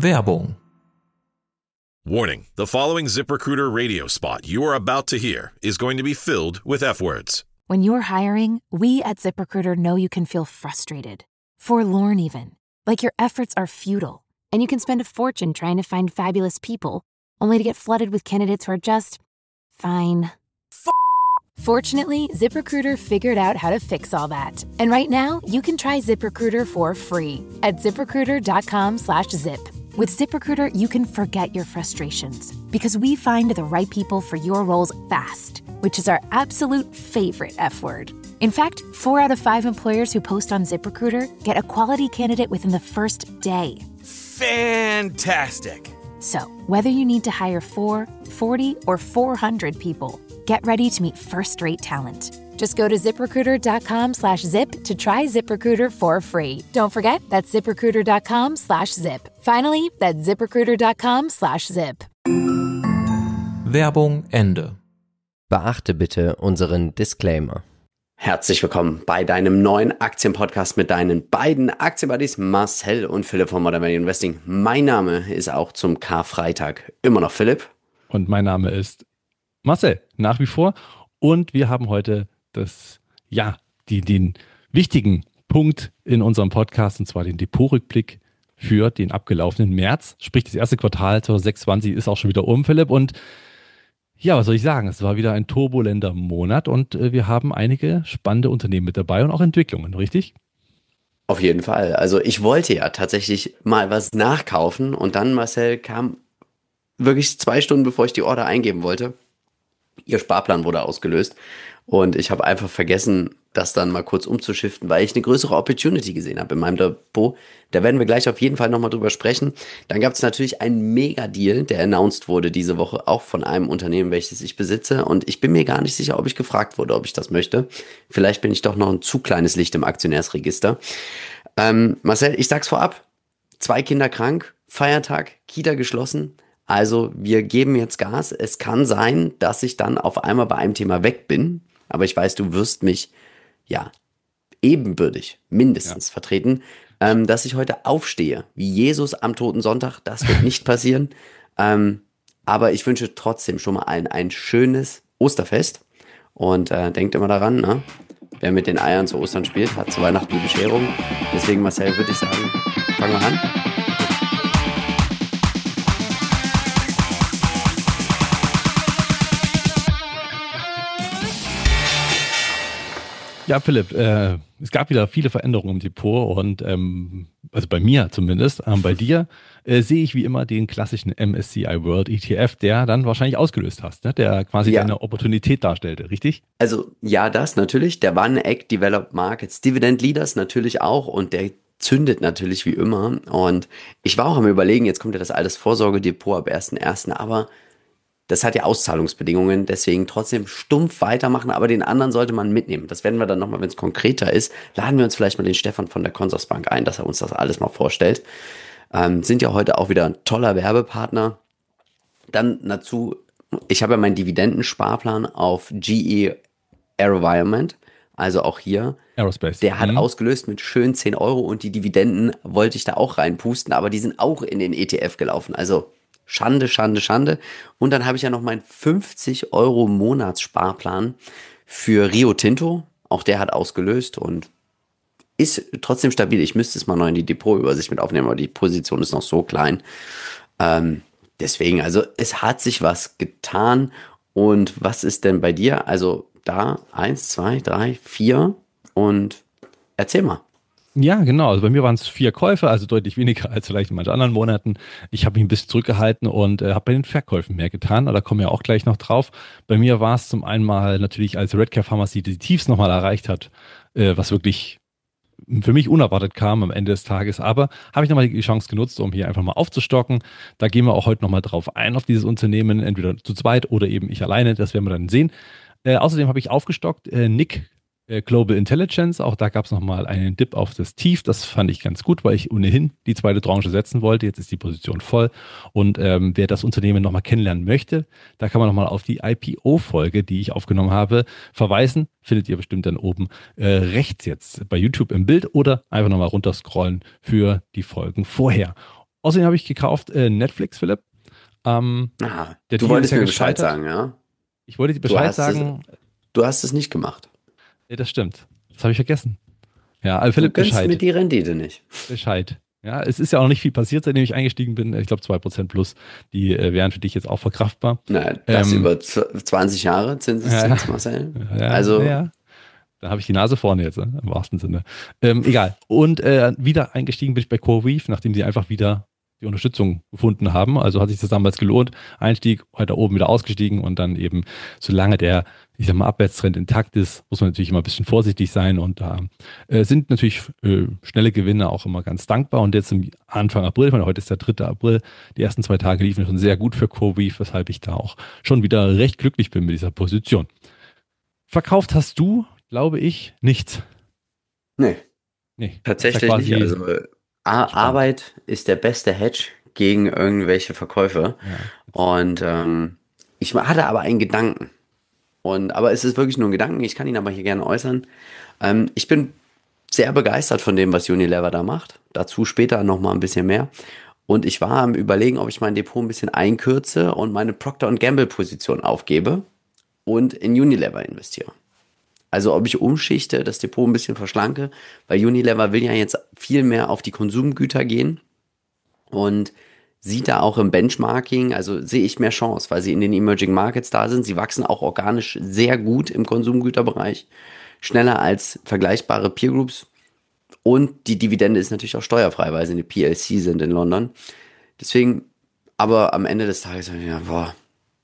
Werbung. Warning, the following ZipRecruiter radio spot you are about to hear is going to be filled with F-words. When you're hiring, we at ZipRecruiter know you can feel frustrated, forlorn even, like your efforts are futile, and you can spend a fortune trying to find fabulous people, only to get flooded with candidates who are just fine. Fortunately, ZipRecruiter figured out how to fix all that. And right now, you can try ZipRecruiter for free at ZipRecruiter.com/zip. With ZipRecruiter, you can forget your frustrations because we find the right people for your roles fast, which is our absolute favorite F word. In fact, 4 out of 5 employers who post on ZipRecruiter get a quality candidate within the first day. Fantastic. So, whether you need to hire 4, 40, or 400 people, get ready to meet first-rate talent. Just go to ZipRecruiter.com/zip to try ZipRecruiter for free. Don't forget, that's ZipRecruiter.com/zip. Finally, that's ZipRecruiter.com/zip. Werbung Ende. Beachte bitte unseren Disclaimer. Herzlich willkommen bei deinem neuen Aktienpodcast mit deinen beiden Aktienbuddies Marcel und Philipp von Modern Value Investing. Mein Name ist auch zum Karfreitag immer noch Philipp. Und mein Name ist Marcel, nach wie vor. Und wir haben heute den wichtigen Punkt in unserem Podcast, und zwar den Depotrückblick für den abgelaufenen März. Sprich, das erste Quartal 2026 ist auch schon wieder Philipp. Und ja, was soll ich sagen? Es war wieder ein turbulenter Monat und wir haben einige spannende Unternehmen mit dabei und auch Entwicklungen, richtig? Auf jeden Fall. Also ich wollte ja tatsächlich mal was nachkaufen und dann, Marcel, kam wirklich 2 Stunden, bevor ich die Order eingeben wollte. Ihr Sparplan wurde ausgelöst und ich habe einfach vergessen, das dann mal kurz umzuschiften, weil ich eine größere Opportunity gesehen habe in meinem Depot. Da werden wir gleich auf jeden Fall nochmal drüber sprechen. Dann gab es natürlich einen Mega-Deal, der announced wurde diese Woche, auch von einem Unternehmen, welches ich besitze. Und ich bin mir gar nicht sicher, ob ich gefragt wurde, ob ich das möchte. Vielleicht bin ich doch noch ein zu kleines Licht im Aktionärsregister. Marcel, ich sag's vorab, 2 Kinder krank, Feiertag, Kita geschlossen. Also wir geben jetzt Gas. Es kann sein, dass ich dann auf einmal bei einem Thema weg bin. Aber ich weiß, du wirst mich ebenbürtig mindestens vertreten. Dass ich heute aufstehe, wie Jesus am Toten Sonntag, das wird nicht passieren. Aber ich wünsche trotzdem schon mal allen ein schönes Osterfest. Und denkt immer daran, ne? Wer mit den Eiern zu Ostern spielt, hat zu Weihnachten die Bescherung. Deswegen, Marcel, würde ich sagen, fangen wir an. Ja, Philipp, es gab wieder viele Veränderungen im Depot und also bei mir zumindest, bei dir sehe ich wie immer den klassischen MSCI World ETF, der dann wahrscheinlich ausgelöst hast, ne? Der quasi eine Opportunität darstellte, richtig? Also ja, das natürlich, der One-Act Developed Markets Dividend Leaders natürlich auch und der zündet natürlich wie immer und ich war auch am Überlegen, jetzt kommt ja das Altersvorsorgedepot ab 1.1., aber das hat ja Auszahlungsbedingungen, deswegen trotzdem stumpf weitermachen, aber den anderen sollte man mitnehmen. Das werden wir dann nochmal, wenn es konkreter ist, laden wir uns vielleicht mal den Stefan von der Consorsbank ein, dass er uns das alles mal vorstellt. Sind ja heute auch wieder ein toller Werbepartner. Dann dazu, ich habe ja meinen Dividendensparplan auf GE AeroVironment, also auch hier. Aerospace. Der hat ausgelöst mit schön 10 Euro und die Dividenden wollte ich da auch reinpusten, aber die sind auch in den ETF gelaufen, also Schande, Schande, Schande. Und dann habe ich ja noch meinen 50 Euro Monatssparplan für Rio Tinto. Auch der hat ausgelöst und ist trotzdem stabil. Ich müsste es mal noch in die Depotübersicht mit aufnehmen, aber die Position ist noch so klein. Deswegen, also es hat sich was getan. Und was ist denn bei dir? Also da 1, 2, 3, 4 und erzähl mal. Ja, genau. Also bei mir waren es 4 Käufe, also deutlich weniger als vielleicht in manchen anderen Monaten. Ich habe mich ein bisschen zurückgehalten und habe bei den Verkäufen mehr getan. Da kommen wir auch gleich noch drauf. Bei mir war es zum einen mal natürlich, als Redcare Pharmacy die Tiefs nochmal erreicht hat, was wirklich für mich unerwartet kam am Ende des Tages. Aber habe ich nochmal die Chance genutzt, um hier einfach mal aufzustocken. Da gehen wir auch heute nochmal drauf ein, auf dieses Unternehmen, entweder zu zweit oder eben ich alleine. Das werden wir dann sehen. Außerdem habe ich aufgestockt, Nick Global Intelligence, auch da gab es nochmal einen Dip auf das Tief, das fand ich ganz gut, weil ich ohnehin die zweite Tranche setzen wollte, jetzt ist die Position voll und wer das Unternehmen nochmal kennenlernen möchte, da kann man nochmal auf die IPO-Folge, die ich aufgenommen habe, verweisen, findet ihr bestimmt dann oben rechts jetzt bei YouTube im Bild oder einfach nochmal runterscrollen für die Folgen vorher. Außerdem habe ich gekauft Netflix, Philipp. Der Du Deal ist wolltest ja mir Bescheid gescheitert. sagen, ja? Ich wollte dir Du Bescheid hast es, sagen. du hast es nicht gemacht. Ja, das stimmt. Das habe ich vergessen. Ja, also Du Philipp, gönnst mir Bescheid. die Rendite nicht. Bescheid. Ja, es ist ja auch noch nicht viel passiert, seitdem ich eingestiegen bin. Ich glaube 2% plus. Die wären für dich jetzt auch verkraftbar. Na, das Ähm, über 20 Jahre ja, Zinseszins, Marcel. Also, ja. Da habe ich die Nase vorne jetzt, im wahrsten Sinne. Egal. Und wieder eingestiegen bin ich bei CoreWeave, nachdem sie einfach wieder die Unterstützung gefunden haben. Also hat sich das damals gelohnt. Einstieg, weiter oben wieder ausgestiegen und dann eben, solange der, ich sag mal, Abwärtstrend intakt ist, muss man natürlich immer ein bisschen vorsichtig sein und da sind natürlich schnelle Gewinne auch immer ganz dankbar. Und jetzt im Anfang April, ich meine, heute ist der 3. April, die ersten 2 Tage liefen schon sehr gut für CoreWeave, weshalb ich da auch schon wieder recht glücklich bin mit dieser Position. Verkauft hast du, glaube ich, nichts. nee, Nee, das ist ja tatsächlich nicht. quasi Also, spannend. Arbeit ist der beste Hedge gegen irgendwelche Verkäufe. Ja. Und ich hatte aber einen Gedanken. Aber es ist wirklich nur ein Gedanken, ich kann ihn aber hier gerne äußern. Ich bin sehr begeistert von dem, was Unilever da macht. Dazu später nochmal ein bisschen mehr. Und ich war am Überlegen, ob ich mein Depot ein bisschen einkürze und meine Procter Gamble Position aufgebe und in Unilever investiere. Also ob ich umschichte, das Depot ein bisschen verschlanke, weil Unilever will ja jetzt viel mehr auf die Konsumgüter gehen und sieht da auch im Benchmarking, also sehe ich mehr Chance, weil sie in den Emerging Markets da sind. Sie wachsen auch organisch sehr gut im Konsumgüterbereich, schneller als vergleichbare Peer Groups. Und die Dividende ist natürlich auch steuerfrei, weil sie eine PLC sind in London. Deswegen, aber am Ende des Tages, ja, boah,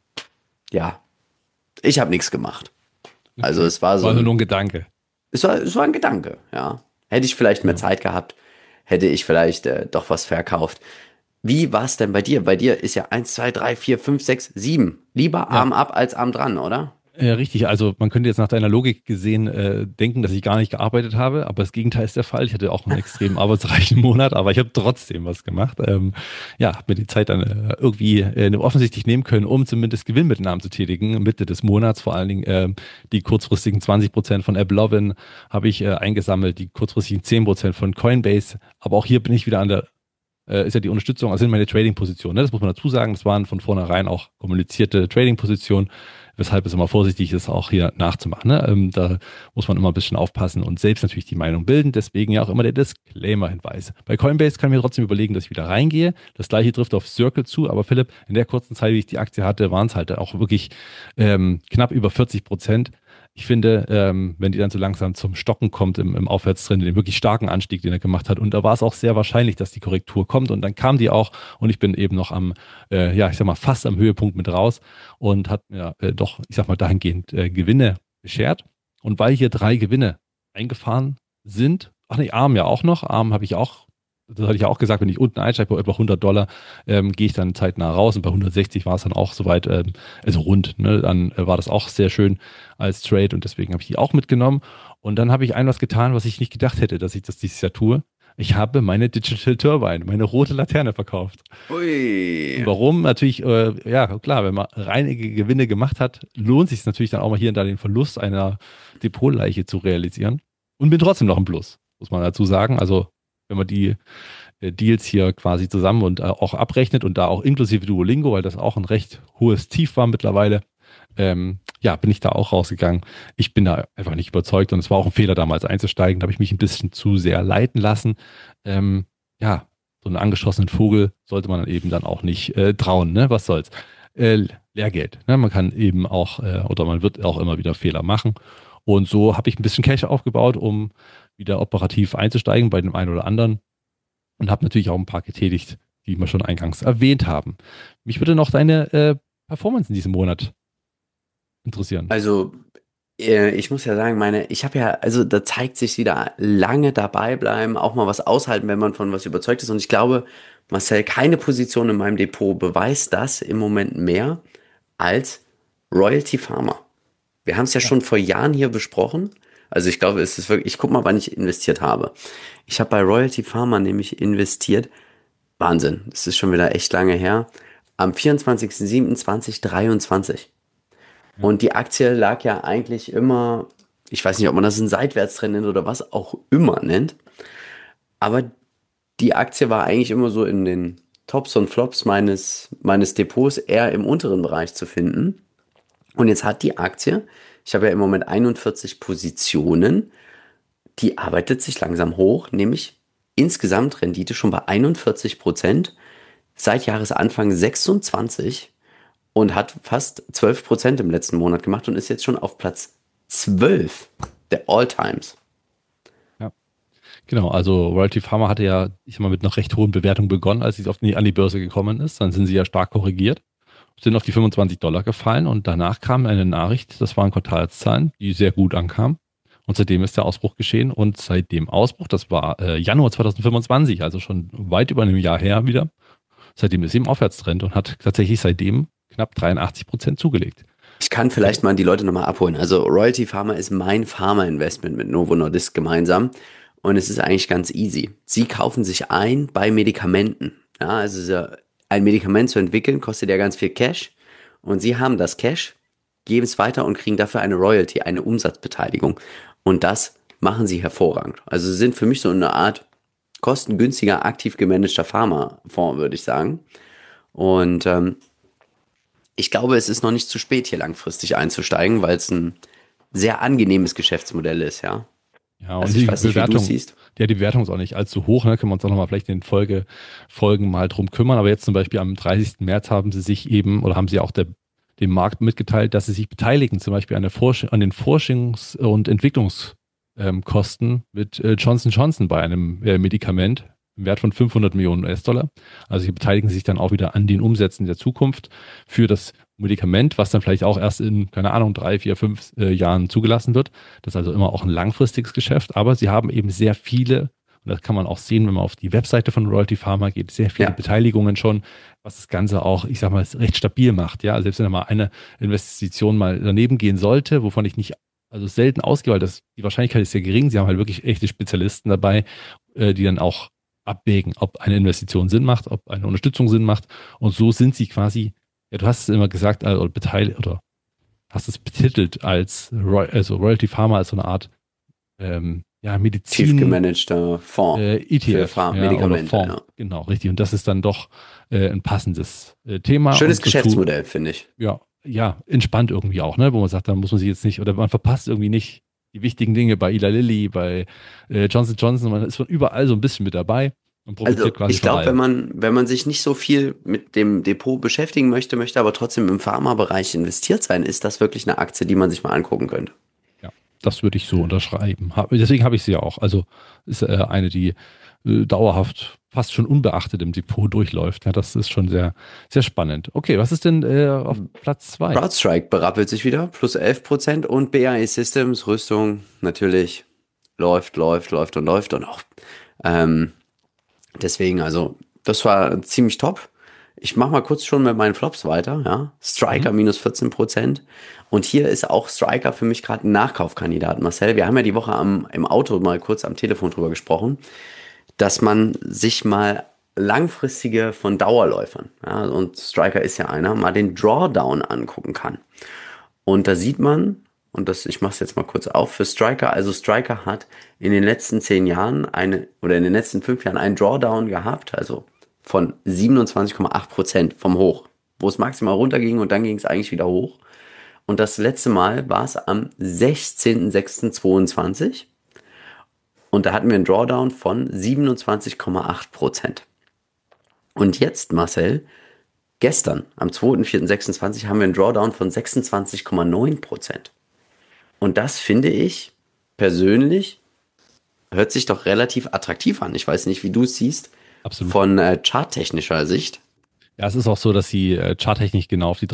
ja, ich habe nichts gemacht. Also Okay. es war so War also nur ein, ein Gedanke. es war ein Gedanke, ja. Hätte ich vielleicht mehr Ja. Zeit gehabt, hätte ich vielleicht doch was verkauft. Wie war es denn bei dir? Bei dir ist ja 1, 2, 3, 4, 5, 6, 7. Lieber Ja, Arm ab als Arm dran, oder? richtig. Also man könnte jetzt nach deiner Logik gesehen denken, dass ich gar nicht gearbeitet habe, aber das Gegenteil ist der Fall. Ich hatte auch einen extrem arbeitsreichen Monat, aber ich habe trotzdem was gemacht. Ja, habe mir die Zeit dann irgendwie offensichtlich nehmen können, um zumindest Gewinnmitnahmen zu tätigen. Mitte des Monats vor allen Dingen die kurzfristigen 20% von AppLovin habe ich eingesammelt, die kurzfristigen 10% von Coinbase. Aber auch hier bin ich wieder an der ist ja die Unterstützung, also sind meine Trading-Positionen. Ne? Das muss man dazu sagen. Das waren von vornherein auch kommunizierte Trading-Positionen, weshalb es immer vorsichtig ist, auch hier nachzumachen. Ne? Da muss man immer ein bisschen aufpassen und selbst natürlich die Meinung bilden. Deswegen ja auch immer der Disclaimer-Hinweis. Bei Coinbase kann ich mir trotzdem überlegen, dass ich wieder reingehe. Das gleiche trifft auf Circle zu. Aber Philipp, in der kurzen Zeit, wie ich die Aktie hatte, waren es halt auch wirklich knapp über 40%. Ich finde, wenn die dann so langsam zum Stocken kommt im Aufwärtstrend, den wirklich starken Anstieg, den er gemacht hat, und da war es auch sehr wahrscheinlich, dass die Korrektur kommt und dann kam die auch und ich bin eben noch ja, ich sag mal, fast am Höhepunkt mit raus und hat mir doch, ich sag mal, dahingehend Gewinne beschert. Und weil hier 3 Gewinne eingefahren sind, ach nee, Arm ja auch noch, Arm habe ich auch, das hatte ich ja auch gesagt, wenn ich unten einsteige bei etwa $100, gehe ich dann zeitnah raus und bei 160 war es dann auch soweit, also rund, ne? Dann war das auch sehr schön als Trade und deswegen habe ich die auch mitgenommen. Und dann habe ich ein was getan, was ich nicht gedacht hätte, dass ich das dieses Jahr tue. Ich habe meine Digital Turbine, meine rote Laterne verkauft. Ui. Und warum? Natürlich, ja klar, wenn man reinige Gewinne gemacht hat, lohnt sich es natürlich dann auch mal hier und da den Verlust einer Depotleiche zu realisieren. Und bin trotzdem noch im Plus, muss man dazu sagen. Also wenn man die Deals hier quasi zusammen und auch abrechnet und da auch inklusive Duolingo, weil das auch ein recht hohes Tief war mittlerweile, ja, bin ich da auch rausgegangen. Ich bin da einfach nicht überzeugt und es war auch ein Fehler damals einzusteigen. Da habe ich mich ein bisschen zu sehr leiten lassen. Ja, so einen angeschossenen Vogel sollte man dann eben dann auch nicht trauen, ne? Was soll's? Lehrgeld. Ne? Man kann eben auch, oder man wird auch immer wieder Fehler machen. Und so habe ich ein bisschen Cash aufgebaut, um wieder operativ einzusteigen bei dem einen oder anderen und habe natürlich auch ein paar getätigt, die wir schon eingangs erwähnt haben. Mich würde noch deine Performance in diesem Monat interessieren. Also, ich muss ja sagen, ich habe ja, also da zeigt sich wieder lange dabei bleiben, auch mal was aushalten, wenn man von was überzeugt ist. Und ich glaube, Marcel, keine Position in meinem Depot beweist das im Moment mehr als Royalty Pharma. Wir haben es ja Ja. schon vor Jahren hier besprochen. Also ich glaube, es ist wirklich, ich guck mal, wann ich investiert habe. Ich habe bei Royalty Pharma nämlich investiert. Wahnsinn, das ist schon wieder echt lange her. Am 24.07.2023. Ja. Und die Aktie lag ja eigentlich immer, ich weiß nicht, ob man das einen Seitwärtstrend nennt oder was auch immer nennt, aber die Aktie war eigentlich immer so in den Tops und Flops meines Depots eher im unteren Bereich zu finden. Und jetzt hat die Aktie, ich habe ja im Moment 41 Positionen, die arbeitet sich langsam hoch, nämlich insgesamt Rendite schon bei 41%, seit Jahresanfang 26 und hat fast 12% im letzten Monat gemacht und ist jetzt schon auf Platz 12 der All-Times. Ja, genau. Also Royalty Pharma hatte ja, ich sag mal, mit einer recht hohen Bewertung begonnen, als es an die Börse gekommen ist. Dann sind sie ja stark korrigiert, sind auf die $25 gefallen und danach kam eine Nachricht, das waren Quartalszahlen, die sehr gut ankamen. Und seitdem ist der Ausbruch geschehen und seit dem Ausbruch, das war Januar 2025, also schon weit über einem Jahr her wieder, seitdem ist sie im Aufwärtstrend und hat tatsächlich seitdem knapp 83% zugelegt. Ich kann vielleicht mal die Leute nochmal abholen. Also Royalty Pharma ist mein Pharma-Investment mit Novo Nordisk gemeinsam und es ist eigentlich ganz easy. Sie kaufen sich ein bei Medikamenten. Ja, also ein Medikament zu entwickeln kostet ja ganz viel Cash und sie haben das Cash, geben es weiter und kriegen dafür eine Royalty, eine Umsatzbeteiligung. Und das machen sie hervorragend. Also sie sind für mich so eine Art kostengünstiger, aktiv gemanagter Pharmafonds, würde ich sagen. Und ich glaube, es ist noch nicht zu spät, hier langfristig einzusteigen, weil es ein sehr angenehmes Geschäftsmodell ist, ja. Ja, und Also die ich weiß nicht, wie du Bewertung, es siehst. ja, die Bewertung ist auch nicht allzu hoch, ne? Können wir uns auch nochmal vielleicht in den Folgen mal drum kümmern. Aber jetzt zum Beispiel am 30. März haben sie sich eben, oder haben sie auch dem Markt mitgeteilt, dass sie sich beteiligen, zum Beispiel an den Forschungs- und Entwicklungskosten mit Johnson & Johnson bei einem Medikament im Wert von 500 Millionen US-Dollar. Also sie beteiligen sich dann auch wieder an den Umsätzen der Zukunft für das Medikament, was dann vielleicht auch erst in, keine Ahnung, 3, 4, 5 Jahren zugelassen wird. Das ist also immer auch ein langfristiges Geschäft, aber sie haben eben sehr viele, und das kann man auch sehen, wenn man auf die Webseite von Royalty Pharma geht, sehr viele Beteiligungen schon, was das Ganze auch, ich sag mal, recht stabil macht. Ja, also selbst wenn da mal eine Investition mal daneben gehen sollte, wovon ich nicht, also selten ausgehe, weil die Wahrscheinlichkeit ist sehr gering. Sie haben halt wirklich echte Spezialisten dabei, die dann auch abwägen, ob eine Investition Sinn macht, ob eine Unterstützung Sinn macht. Und so sind sie quasi, ja, du hast es immer gesagt, oder beteiligt, oder hast es betitelt als Royalty Pharma als so eine Art Medizin. Tief gemanagter Fonds ETF, für Medikamente. oder Fonds. Ja. Genau, richtig. Und das ist dann doch ein passendes Thema. Schönes Geschäftsmodell, finde ich. Ja, entspannt irgendwie auch, ne? Wo man sagt, da muss man sich jetzt nicht, oder man verpasst irgendwie nicht die wichtigen Dinge bei Eli Lilly, bei Johnson & Johnson. Man ist von überall so ein bisschen mit dabei und profitiert quasi ich glaube, von allem. wenn man sich nicht so viel mit dem Depot beschäftigen möchte aber trotzdem im Pharmabereich investiert sein, ist das wirklich eine Aktie, die man sich mal angucken könnte. Ja, das würde ich so unterschreiben. Deswegen habe ich sie ja auch. Also ist eine, die dauerhaft fast schon unbeachtet im Depot durchläuft. Ja, das ist schon sehr, sehr spannend. Okay, was ist denn auf Platz 2? CrowdStrike berappelt sich wieder, plus 11% und BAE Systems, Rüstung, natürlich läuft und auch. Deswegen, also, das war ziemlich top. Ich mache mal kurz schon mit meinen Flops weiter. Ja. Stryker minus 14%. Und hier ist auch Stryker für mich gerade ein Nachkaufkandidat. Marcel, wir haben ja die Woche im Auto mal kurz am Telefon drüber gesprochen, dass man sich mal langfristige von Dauerläufern, ja, und Stryker ist ja einer, mal den Drawdown angucken kann. Und da sieht man, ich mache es jetzt mal kurz auf, für Stryker, also Stryker hat in den letzten 10 Jahren in den letzten 5 Jahren einen Drawdown gehabt, also von 27,8% vom Hoch, wo es maximal runterging und dann ging es eigentlich wieder hoch. Und das letzte Mal war es am 16.06.22 und da hatten wir einen Drawdown von 27,8%. Und jetzt, Marcel, gestern, am 2.4.26, haben wir einen Drawdown von 26,9%. Und das finde ich persönlich, hört sich doch relativ attraktiv an. Ich weiß nicht, wie du es siehst. Absolut. Von charttechnischer Sicht. Ja, es ist auch so, dass die charttechnisch genau auf die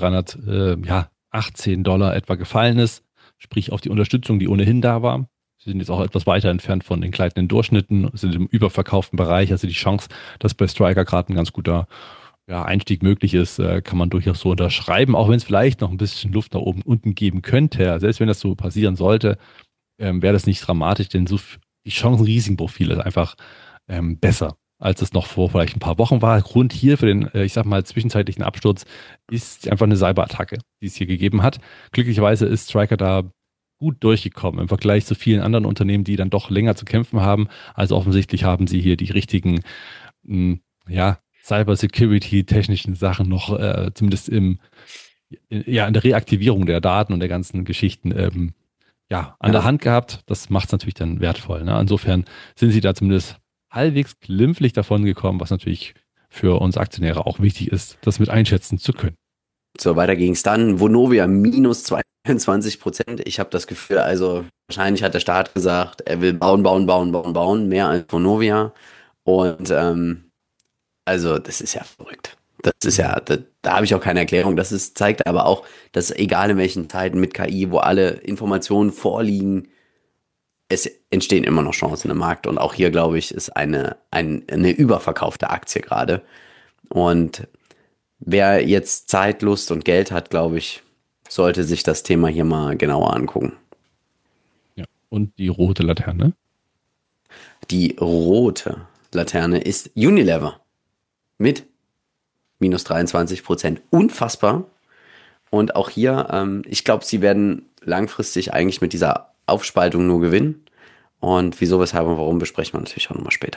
$318 etwa gefallen ist. Sprich auf die Unterstützung, die ohnehin da war. Sie sind jetzt auch etwas weiter entfernt von den gleitenden Durchschnitten, sind im überverkauften Bereich. Also die Chance, dass bei Stryker gerade ein ganz guter Einstieg möglich ist, kann man durchaus so unterschreiben, auch wenn es vielleicht noch ein bisschen Luft nach oben unten geben könnte. Selbst wenn das so passieren sollte, wäre das nicht dramatisch, denn die Chancen-Risiken-Profil ist einfach besser, als es noch vor vielleicht ein paar Wochen war. Grund hier für den, ich sag mal, zwischenzeitlichen Absturz ist einfach eine Cyberattacke, die es hier gegeben hat. Glücklicherweise ist Stryker da gut durchgekommen im Vergleich zu vielen anderen Unternehmen, die dann doch länger zu kämpfen haben. Also offensichtlich haben sie hier die richtigen Cybersecurity-technischen Sachen noch zumindest in der Reaktivierung der Daten und der ganzen Geschichten an der Hand gehabt. Das macht es natürlich dann wertvoll. Ne? Insofern sind sie da zumindest halbwegs glimpflich davon gekommen, was natürlich für uns Aktionäre auch wichtig ist, das mit einschätzen zu können. So, weiter ging es dann. Vonovia minus 22%. Ich habe das Gefühl, also wahrscheinlich hat der Staat gesagt, er will bauen, mehr als Vonovia. Und also das ist ja verrückt. Das ist ja, da habe ich auch keine Erklärung. Zeigt aber auch, dass egal in welchen Zeiten mit KI, wo alle Informationen vorliegen, es entstehen immer noch Chancen im Markt. Und auch hier, glaube ich, ist eine überverkaufte Aktie gerade. Und wer jetzt Zeit, Lust und Geld hat, glaube ich, sollte sich das Thema hier mal genauer angucken. Ja, und die rote Laterne? Die rote Laterne ist Unilever mit minus 23%. Unfassbar. Und auch hier, ich glaube, sie werden langfristig eigentlich mit dieser Aufspaltung nur gewinnen. Und wieso, weshalb und warum besprechen wir natürlich auch nochmal später.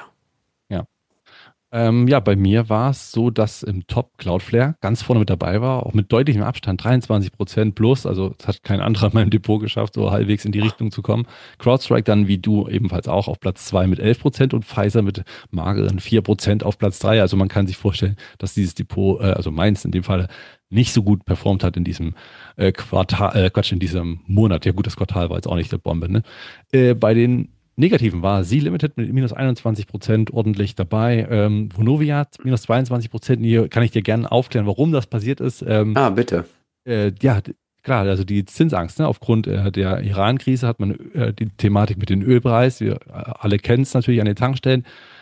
Bei mir war es so, dass im Top Cloudflare ganz vorne mit dabei war, auch mit deutlichem Abstand, 23% plus, also das hat kein anderer in meinem Depot geschafft, so halbwegs in die Richtung zu kommen. CrowdStrike dann wie du ebenfalls auch auf Platz 2 mit 11% und Pfizer mit mageren 4% auf Platz 3. Also man kann sich vorstellen, dass dieses Depot, also meins in dem Fall, nicht so gut performt hat in diesem in diesem Monat. Ja gut, das Quartal war jetzt auch nicht der Bombe, ne? Bei den Negativen war Sea Limited mit minus 21% ordentlich dabei. Vonovia minus 22%. Hier kann ich dir gerne aufklären, warum das passiert ist. Bitte. Klar, also die Zinsangst. Ne? Aufgrund der Iran-Krise hat man die Thematik mit dem Ölpreis. Wir alle kennen es natürlich an den Tankstellen.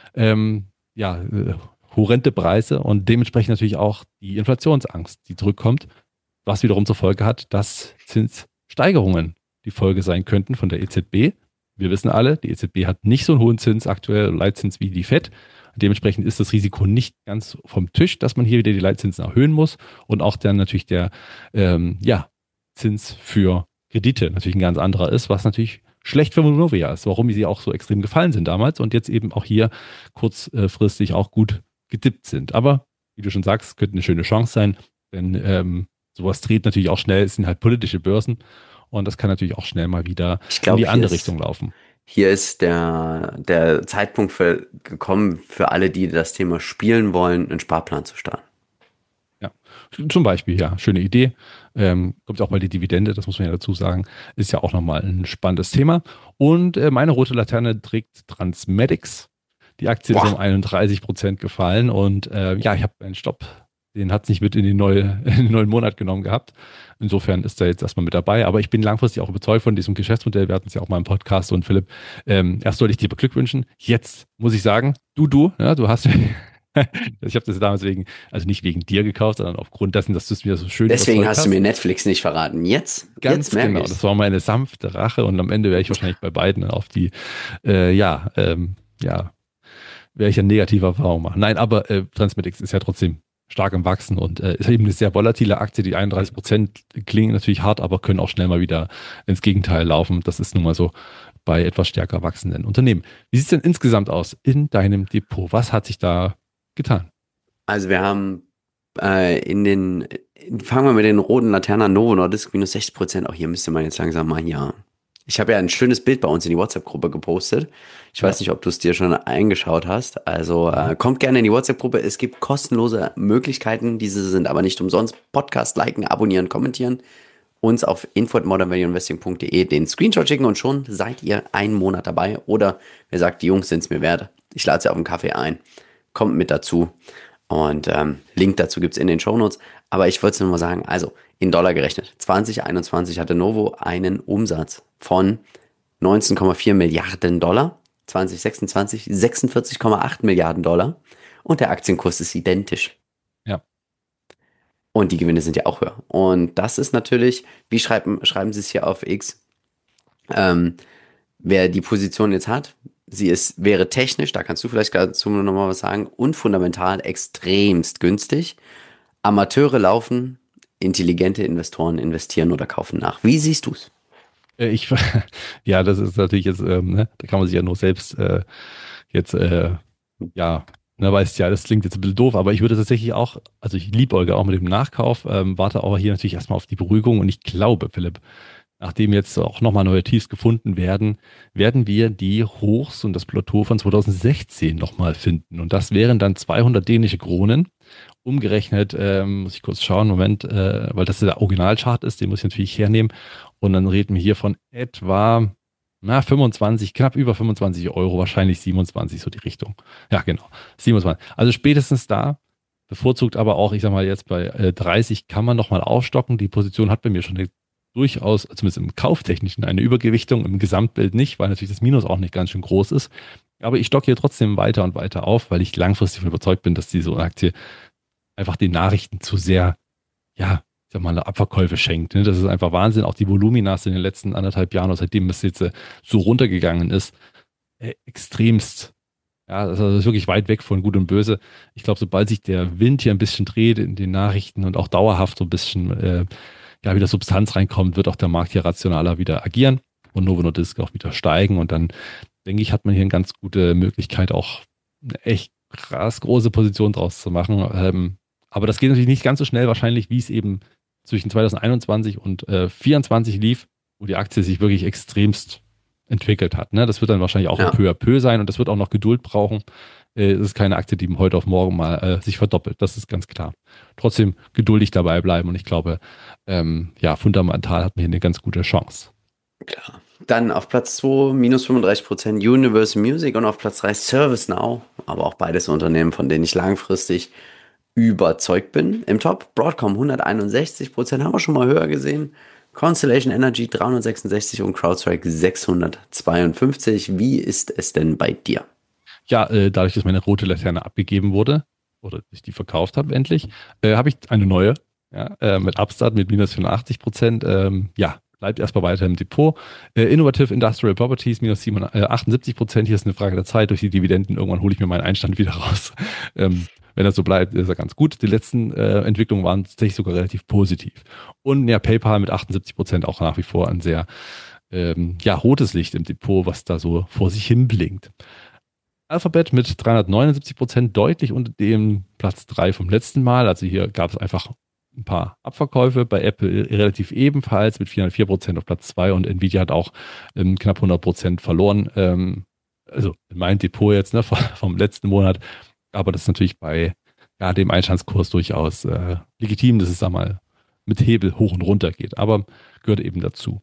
Horrende Preise und dementsprechend natürlich auch die Inflationsangst, die zurückkommt, was wiederum zur Folge hat, dass Zinssteigerungen die Folge sein könnten von der EZB. Wir wissen alle, die EZB hat nicht so einen hohen Zins aktuell, Leitzins wie die FED. Dementsprechend ist das Risiko nicht ganz vom Tisch, dass man hier wieder die Leitzinsen erhöhen muss. Und auch dann natürlich der Zins für Kredite natürlich ein ganz anderer ist, was natürlich schlecht für Vonovia ist, warum sie auch so extrem gefallen sind damals und jetzt eben auch hier kurzfristig auch gut gedippt sind. Aber wie du schon sagst, könnte eine schöne Chance sein, denn sowas dreht natürlich auch schnell, es sind halt politische Börsen. Und das kann natürlich auch schnell mal wieder in die andere Richtung laufen. Hier ist der Zeitpunkt gekommen, für alle, die das Thema spielen wollen, einen Sparplan zu starten. Ja, zum Beispiel, ja, schöne Idee. Kommt auch mal die Dividende, das muss man ja dazu sagen, ist ja auch nochmal ein spannendes Thema. Und meine rote Laterne trägt Transmedics. Die Aktie ist um 31% gefallen und ich habe einen Stopp. Den hat es nicht mit in den neuen Monat genommen gehabt. Insofern ist er jetzt erstmal mit dabei. Aber ich bin langfristig auch überzeugt von diesem Geschäftsmodell. Wir hatten es ja auch mal im Podcast. Und Philipp, erst wollte ich dir beglückwünschen. Jetzt muss ich sagen, du hast ich habe das damals nicht wegen dir gekauft, sondern aufgrund dessen, dass du es mir so schön Deswegen hast du mir Netflix nicht verraten. Jetzt genau. Das war meine sanfte Rache. Und am Ende wäre ich wahrscheinlich bei beiden auf die, werde ich ein negativer Erfahrung machen. Nein, aber Transmedics ist ja trotzdem stark im Wachsen und ist eben eine sehr volatile Aktie. Die 31% klingen natürlich hart, aber können auch schnell mal wieder ins Gegenteil laufen. Das ist nun mal so bei etwas stärker wachsenden Unternehmen. Wie sieht es denn insgesamt aus in deinem Depot? Was hat sich da getan? Also wir haben fangen wir mit den roten Laternen, Novo Nordisk minus 60%. Auch hier müsste man jetzt langsam mal ich habe ja ein schönes Bild bei uns in die WhatsApp-Gruppe gepostet. Ich weiß nicht, ob du es dir schon eingeschaut hast. Also kommt gerne in die WhatsApp-Gruppe. Es gibt kostenlose Möglichkeiten. Diese sind aber nicht umsonst. Podcast liken, abonnieren, kommentieren. Uns auf info@modernvalueinvesting.de den Screenshot schicken und schon seid ihr einen Monat dabei. Oder wer sagt, die Jungs sind es mir wert. Ich lade sie auf einen Kaffee ein. Kommt mit dazu. Und Link dazu gibt es in den Shownotes. Aber ich wollte es nur mal sagen, also in Dollar gerechnet. 2021 hatte Novo einen Umsatz von 19,4 Milliarden Dollar. 2026 46,8 Milliarden Dollar. Und der Aktienkurs ist identisch. Ja. Und die Gewinne sind ja auch höher. Und das ist natürlich, wie schreiben sie es hier auf X, wer die Position jetzt hat, wäre technisch, da kannst du vielleicht dazu nochmal was sagen, und fundamental extremst günstig. Amateure laufen, intelligente Investoren investieren oder kaufen nach. Wie siehst du es? Das ist natürlich jetzt, da kann man sich ja nur selbst Na, weißt ja, das klingt jetzt ein bisschen doof, aber ich würde tatsächlich auch, also ich liebäuge auch mit dem Nachkauf, warte aber hier natürlich erstmal auf die Beruhigung und ich glaube, Philipp, nachdem jetzt auch nochmal neue Tiefs gefunden werden, werden wir die Hochs und das Plateau von 2016 nochmal finden. Und das wären dann 200 dänische Kronen. Umgerechnet, muss ich kurz schauen, Moment, weil das der Originalchart ist, den muss ich natürlich hernehmen. Und dann reden wir hier von etwa, 25, knapp über 25 Euro, wahrscheinlich 27, so die Richtung. Ja, genau, 27. Also spätestens da, bevorzugt aber auch, ich sag mal jetzt bei 30 kann man nochmal aufstocken. Die Position hat bei mir schon durchaus, zumindest im Kauftechnischen, eine Übergewichtung, im Gesamtbild nicht, weil natürlich das Minus auch nicht ganz schön groß ist. Aber ich stocke hier trotzdem weiter und weiter auf, weil ich langfristig davon überzeugt bin, dass diese Aktie einfach den Nachrichten zu sehr, ja, ich sag mal, Abverkäufe schenkt. Ne? Das ist einfach Wahnsinn. Auch die Voluminas in den letzten 1,5 Jahren, oder seitdem es jetzt so runtergegangen ist, extremst. Ja, das ist wirklich weit weg von Gut und Böse. Ich glaube, sobald sich der Wind hier ein bisschen dreht in den Nachrichten und auch dauerhaft so ein bisschen ja, wieder Substanz reinkommt, wird auch der Markt hier rationaler wieder agieren und Novo Nordisk auch wieder steigen. Und dann, denke ich, hat man hier eine ganz gute Möglichkeit, auch eine echt krass große Position draus zu machen. Aber das geht natürlich nicht ganz so schnell wahrscheinlich, wie es eben zwischen 2021 und 2024 lief, wo die Aktie sich wirklich extremst entwickelt hat. Ne? Das wird dann wahrscheinlich auch ein peu à peu sein und das wird auch noch Geduld brauchen. Es ist keine Aktie, die von heute auf morgen mal sich verdoppelt. Das ist ganz klar. Trotzdem geduldig dabei bleiben und ich glaube, ja, fundamental hat man hier eine ganz gute Chance. Klar. Dann auf Platz 2 minus 35% Universal Music und auf Platz 3 ServiceNow, aber auch beides Unternehmen, von denen ich langfristig überzeugt bin. Im Top Broadcom 161%, haben wir schon mal höher gesehen. Constellation Energy 366 und CrowdStrike 652. Wie ist es denn bei dir? Ja, dadurch, dass meine rote Laterne abgegeben wurde oder ich die verkauft habe endlich, habe ich eine neue, ja, mit Upstart mit minus 85%. Ja, bleibt erstmal weiter im Depot. Innovative Industrial Properties minus 78%. Hier ist eine Frage der Zeit. Durch die Dividenden irgendwann hole ich mir meinen Einstand wieder raus. Wenn das so bleibt, ist er ganz gut. Die letzten Entwicklungen waren tatsächlich sogar relativ positiv. Und ja, PayPal mit 78% auch nach wie vor ein sehr ja, rotes Licht im Depot, was da so vor sich hin blinkt. Alphabet mit 379%, deutlich unter dem Platz 3 vom letzten Mal. Also hier gab es einfach ein paar Abverkäufe. Bei Apple relativ ebenfalls mit 404% auf Platz 2 und Nvidia hat auch knapp 100% verloren. Also in meinem Depot jetzt, ne, vom letzten Monat. Aber das ist natürlich bei ja, dem Einstandskurs durchaus legitim, dass es da mal mit Hebel hoch und runter geht. Aber gehört eben dazu.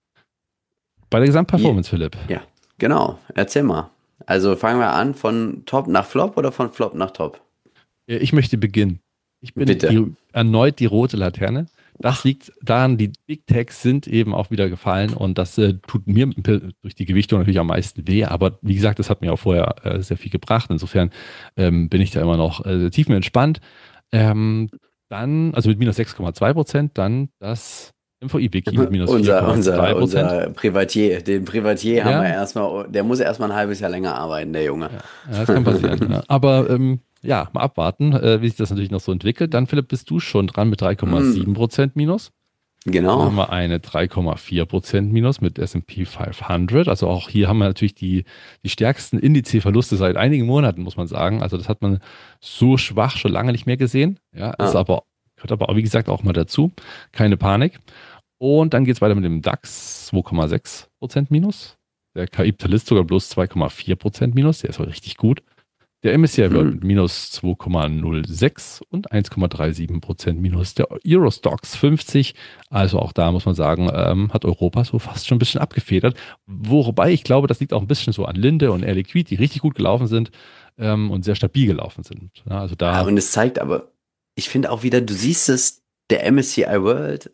Bei der Gesamtperformance, Philipp. Ja, genau. Erzähl mal. Also fangen wir an von Top nach Flop oder von Flop nach Top? Ich möchte beginnen. Ich bin erneut die rote Laterne. Das liegt daran, die Big Techs sind eben auch wieder gefallen und das tut mir durch die Gewichtung natürlich am meisten weh. Aber wie gesagt, das hat mir auch vorher sehr viel gebracht. Insofern bin ich da immer noch tiefenentspannt. Dann, also mit minus 6,2%, dann das MVI-Wiki mit minus 4,3%. Unser Privatier, den Privatier haben wir erstmal, der muss erstmal ein halbes Jahr länger arbeiten, der Junge. Ja, das kann passieren. Ja. Aber ja, mal abwarten, wie sich das natürlich noch so entwickelt. Dann, Philipp, bist du schon dran mit 3,7% Minus. Genau. Dann haben wir eine 3,4% Minus mit S&P 500. Also auch hier haben wir natürlich die stärksten Indizverluste seit einigen Monaten, muss man sagen. Also das hat man so schwach schon lange nicht mehr gesehen. Ja, ist aber, gehört aber auch, wie gesagt, auch mal dazu. Keine Panik. Und dann geht es weiter mit dem DAX, 2,6% Minus. Der Capitalist sogar bloß 2,4% Minus. Der ist auch richtig gut. Der MSCI World mit minus 2,06 und 1,37% Minus. Der Eurostoxx 50, also auch da muss man sagen, hat Europa so fast schon ein bisschen abgefedert. Wobei ich glaube, das liegt auch ein bisschen so an Linde und Air Liquide, die richtig gut gelaufen sind und sehr stabil gelaufen sind. Ja, also da und es zeigt aber, ich finde auch wieder, du siehst es, der MSCI World,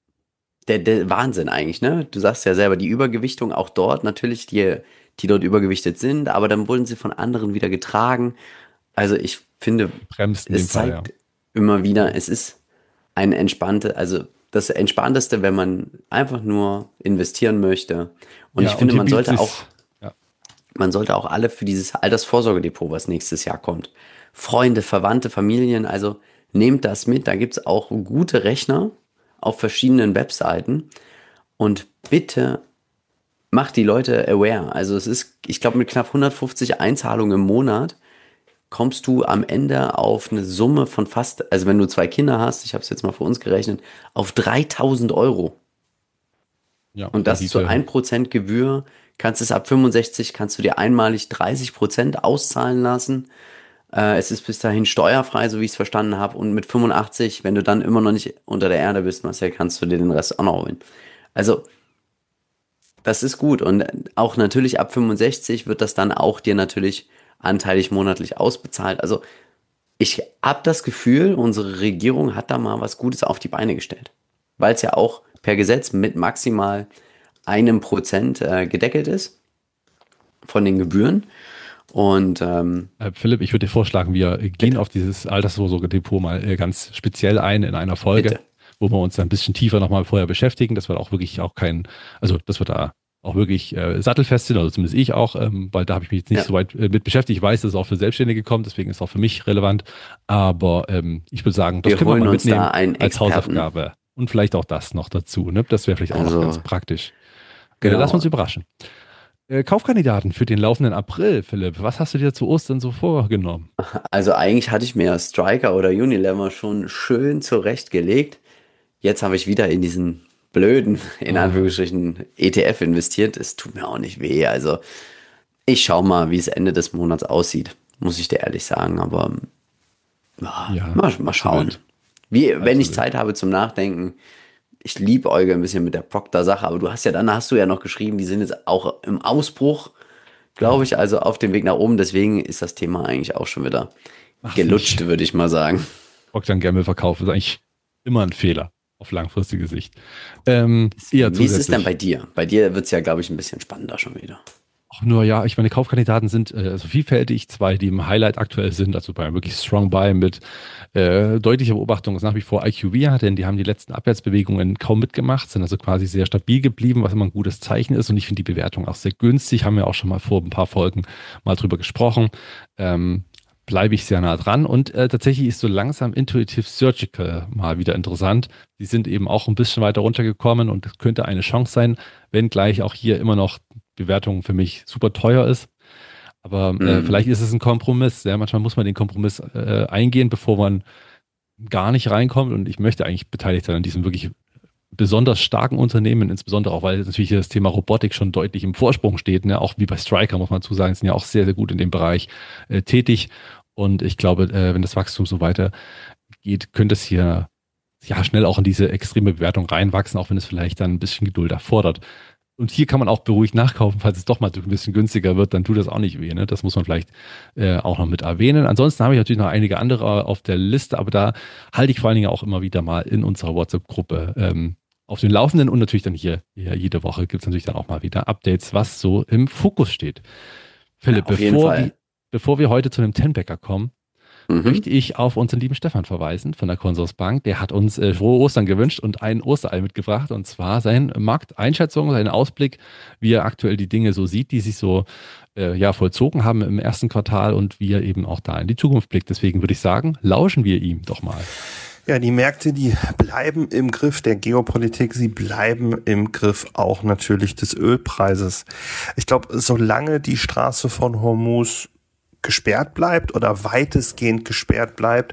der Wahnsinn eigentlich, ne? Du sagst ja selber, die Übergewichtung auch dort, natürlich die dort übergewichtet sind, aber dann wurden sie von anderen wieder getragen. Also ich finde, es zeigt immer wieder, es ist ein also das Entspannteste, wenn man einfach nur investieren möchte. Und ich finde, man sollte auch alle für dieses Altersvorsorgedepot, was nächstes Jahr kommt, Freunde, Verwandte, Familien, also nehmt das mit. Da gibt es auch gute Rechner auf verschiedenen Webseiten und bitte macht die Leute aware. Also es ist, ich glaube, mit knapp 150 Einzahlungen im Monat kommst du am Ende auf eine Summe von fast, also wenn du 2 Kinder hast, ich habe es jetzt mal für uns gerechnet, auf 3.000 Euro. Ja, Und das zu Rendite. 1% Gebühr, kannst es ab 65, kannst du dir einmalig 30% auszahlen lassen. Es ist bis dahin steuerfrei, so wie ich es verstanden habe. Und mit 85, wenn du dann immer noch nicht unter der Erde bist, Marcel, kannst du dir den Rest auch noch holen. Also, das ist gut. Und auch natürlich ab 65 wird das dann auch dir natürlich anteilig monatlich ausbezahlt. Also, ich habe das Gefühl, unsere Regierung hat da mal was Gutes auf die Beine gestellt. Weil es ja auch per Gesetz mit maximal 1% gedeckelt ist von den Gebühren. Und Philipp, ich würde dir vorschlagen, wir gehen auf dieses Altersvorsorgedepot mal ganz speziell ein in einer Folge, bitte. wo wir uns da ein bisschen tiefer nochmal vorher beschäftigen, dass wir auch wirklich auch also dass wir da auch wirklich sattelfest sind, also zumindest ich auch, weil da habe ich mich jetzt nicht Ja. so weit mit beschäftigt. Ich weiß, dass es auch für Selbstständige kommt, deswegen ist es auch für mich relevant. Aber ich würde sagen, das Wir können wir holen mal uns mitnehmen da einen als Experten. Hausaufgabe. Und vielleicht auch das noch dazu, ne? Das wäre vielleicht auch noch Also, ganz praktisch. genau. Lass uns überraschen. Kaufkandidaten für den laufenden April, Philipp. Was hast du dir zu Ostern so vorgenommen? Also eigentlich hatte ich mir Striker oder Unilever schon schön zurechtgelegt. Jetzt habe ich wieder in diesen blöden, in Anführungsstrichen, ETF investiert. Es tut mir auch nicht weh. Also ich schaue mal, wie es Ende des Monats aussieht, muss ich dir ehrlich sagen. Aber Ja, mal schauen. absolut. Wenn ich Absolut. Zeit habe zum Nachdenken. Ich liebäuge ein bisschen mit der Procter-Sache, aber dann hast du ja noch geschrieben, die sind jetzt auch im Ausbruch, glaube ich, also auf dem Weg nach oben. Deswegen ist das Thema eigentlich auch schon wieder gelutscht, würde ich mal sagen. Procter & Gamble Verkauf ist eigentlich immer ein Fehler auf langfristige Sicht. Eher Wie ist es denn zusätzlich. bei dir? Bei dir wird es ja, glaube ich, ein bisschen spannender schon wieder. Auch nur, ja, ich meine, Kaufkandidaten sind so vielfältig. 2, die im Highlight aktuell sind, also bei wirklich Strong Buy mit deutlicher Beobachtung ist nach wie vor IQVIA, denn die haben die letzten Abwärtsbewegungen kaum mitgemacht, sind also quasi sehr stabil geblieben, was immer ein gutes Zeichen ist. Und ich finde die Bewertung auch sehr günstig. Haben wir auch schon mal vor ein paar Folgen mal drüber gesprochen. Bleibe ich sehr nah dran. Und tatsächlich ist so langsam Intuitive Surgical mal wieder interessant. Die sind eben auch ein bisschen weiter runtergekommen und es könnte eine Chance sein, wenngleich auch hier immer noch Bewertung für mich super teuer ist. Aber vielleicht ist es ein Kompromiss. Ja? Manchmal muss man den Kompromiss eingehen, bevor man gar nicht reinkommt. Und ich möchte eigentlich beteiligt sein an diesem wirklich besonders starken Unternehmen, insbesondere auch, weil natürlich das Thema Robotik schon deutlich im Vorsprung steht. Ne? Auch wie bei Striker, muss man dazu sagen, sind ja auch sehr, sehr gut in dem Bereich tätig. Und ich glaube, wenn das Wachstum so weiter geht, könnte es hier ja schnell auch in diese extreme Bewertung reinwachsen, auch wenn es vielleicht dann ein bisschen Geduld erfordert. Und hier kann man auch beruhigt nachkaufen, falls es doch mal ein bisschen günstiger wird, dann tut das auch nicht weh. Ne? Das muss man vielleicht auch noch mit erwähnen. Ansonsten habe ich natürlich noch einige andere auf der Liste, aber da halte ich vor allen Dingen auch immer wieder mal in unserer WhatsApp-Gruppe auf den Laufenden und natürlich dann hier jede Woche gibt es natürlich dann auch mal wieder Updates, was so im Fokus steht. Philipp, Ja, auf jeden Fall. bevor wir heute zu dem Ten-Backer kommen, Mhm. möchte ich auf unseren lieben Stefan verweisen von der Consorsbank. Der hat uns frohe Ostern gewünscht und ein Osterei mitgebracht und zwar seine Markteinschätzung, seinen Ausblick, wie er aktuell die Dinge so sieht, die sich so vollzogen haben im ersten Quartal und wie er eben auch da in die Zukunft blickt. Deswegen würde ich sagen, lauschen wir ihm doch mal. Ja, die Märkte, die bleiben im Griff der Geopolitik, sie bleiben im Griff auch natürlich des Ölpreises. Ich glaube, solange die Straße von Hormuz gesperrt bleibt oder weitestgehend gesperrt bleibt,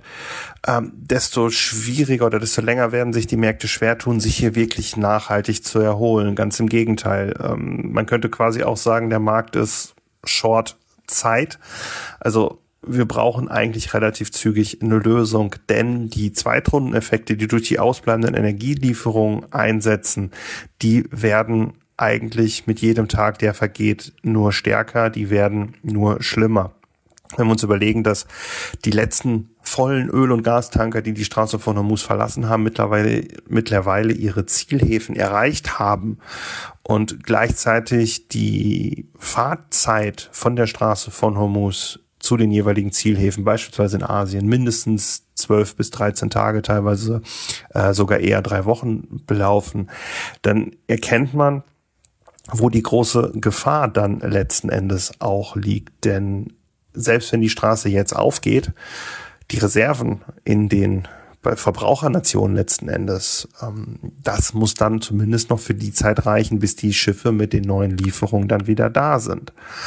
desto schwieriger oder desto länger werden sich die Märkte schwer tun, sich hier wirklich nachhaltig zu erholen. Ganz im Gegenteil. Man könnte quasi auch sagen, der Markt ist Short Zeit. Also wir brauchen eigentlich relativ zügig eine Lösung, denn die Zweitrundeneffekte, die durch die ausbleibenden Energielieferungen einsetzen, die werden eigentlich mit jedem Tag, der vergeht, nur stärker, die werden nur schlimmer. Wenn wir uns überlegen, dass die letzten vollen Öl- und Gastanker, die die Straße von Hormuz verlassen haben, mittlerweile ihre Zielhäfen erreicht haben und gleichzeitig die Fahrtzeit von der Straße von Hormuz zu den jeweiligen Zielhäfen, beispielsweise in Asien, mindestens 12 bis 13 Tage, teilweise sogar eher 3 Wochen belaufen, dann erkennt man, wo die große Gefahr dann letzten Endes auch liegt. Denn selbst wenn die Straße jetzt aufgeht, die Reserven in den Verbrauchernationen letzten Endes, das muss dann zumindest noch für die Zeit reichen, bis die Schiffe mit den neuen Lieferungen dann wieder da sind.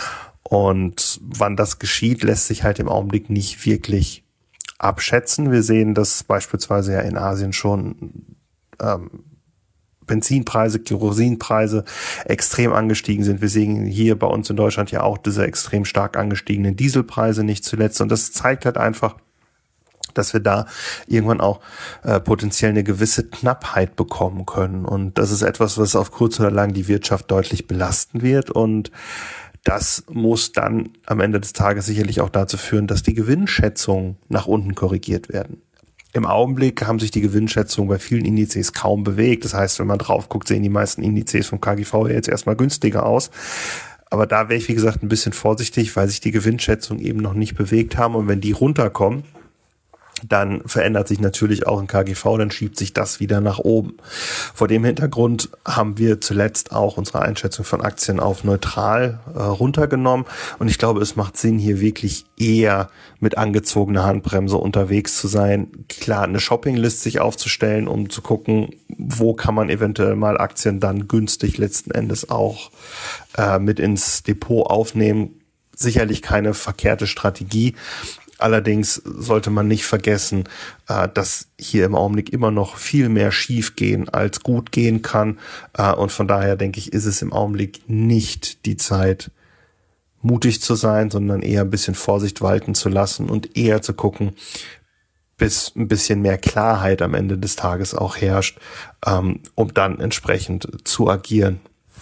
Und wann das geschieht, lässt sich halt im Augenblick nicht wirklich abschätzen. Wir sehen, dass beispielsweise ja in Asien schon Benzinpreise, Kerosinpreise extrem angestiegen sind. Wir sehen hier bei uns in Deutschland ja auch diese extrem stark angestiegenen Dieselpreise nicht zuletzt. Und das zeigt halt einfach, dass wir da irgendwann auch potenziell eine gewisse Knappheit bekommen können. Und das ist etwas, was auf kurz oder lang die Wirtschaft deutlich belasten wird. Und das muss dann am Ende des Tages sicherlich auch dazu führen, dass die Gewinnschätzungen nach unten korrigiert werden. Im Augenblick haben sich die Gewinnschätzungen bei vielen Indizes kaum bewegt. Das heißt, wenn man drauf guckt, sehen die meisten Indizes vom KGV jetzt erstmal günstiger aus. Aber da wäre ich, wie gesagt, ein bisschen vorsichtig, weil sich die Gewinnschätzungen eben noch nicht bewegt haben. Und wenn die runterkommen, dann verändert sich natürlich auch ein KGV, dann schiebt sich das wieder nach oben. Vor dem Hintergrund haben wir zuletzt auch unsere Einschätzung von Aktien auf neutral runtergenommen. Und ich glaube, es macht Sinn, hier wirklich eher mit angezogener Handbremse unterwegs zu sein. Klar, eine Shoppinglist sich aufzustellen, um zu gucken, wo kann man eventuell mal Aktien dann günstig letzten Endes auch mit ins Depot aufnehmen. Sicherlich keine verkehrte Strategie. Allerdings sollte man nicht vergessen, dass hier im Augenblick immer noch viel mehr schief gehen als gut gehen kann. Und von daher denke ich, ist es im Augenblick nicht die Zeit, mutig zu sein, sondern eher ein bisschen Vorsicht walten zu lassen und eher zu gucken, bis ein bisschen mehr Klarheit am Ende des Tages auch herrscht, um dann entsprechend zu agieren.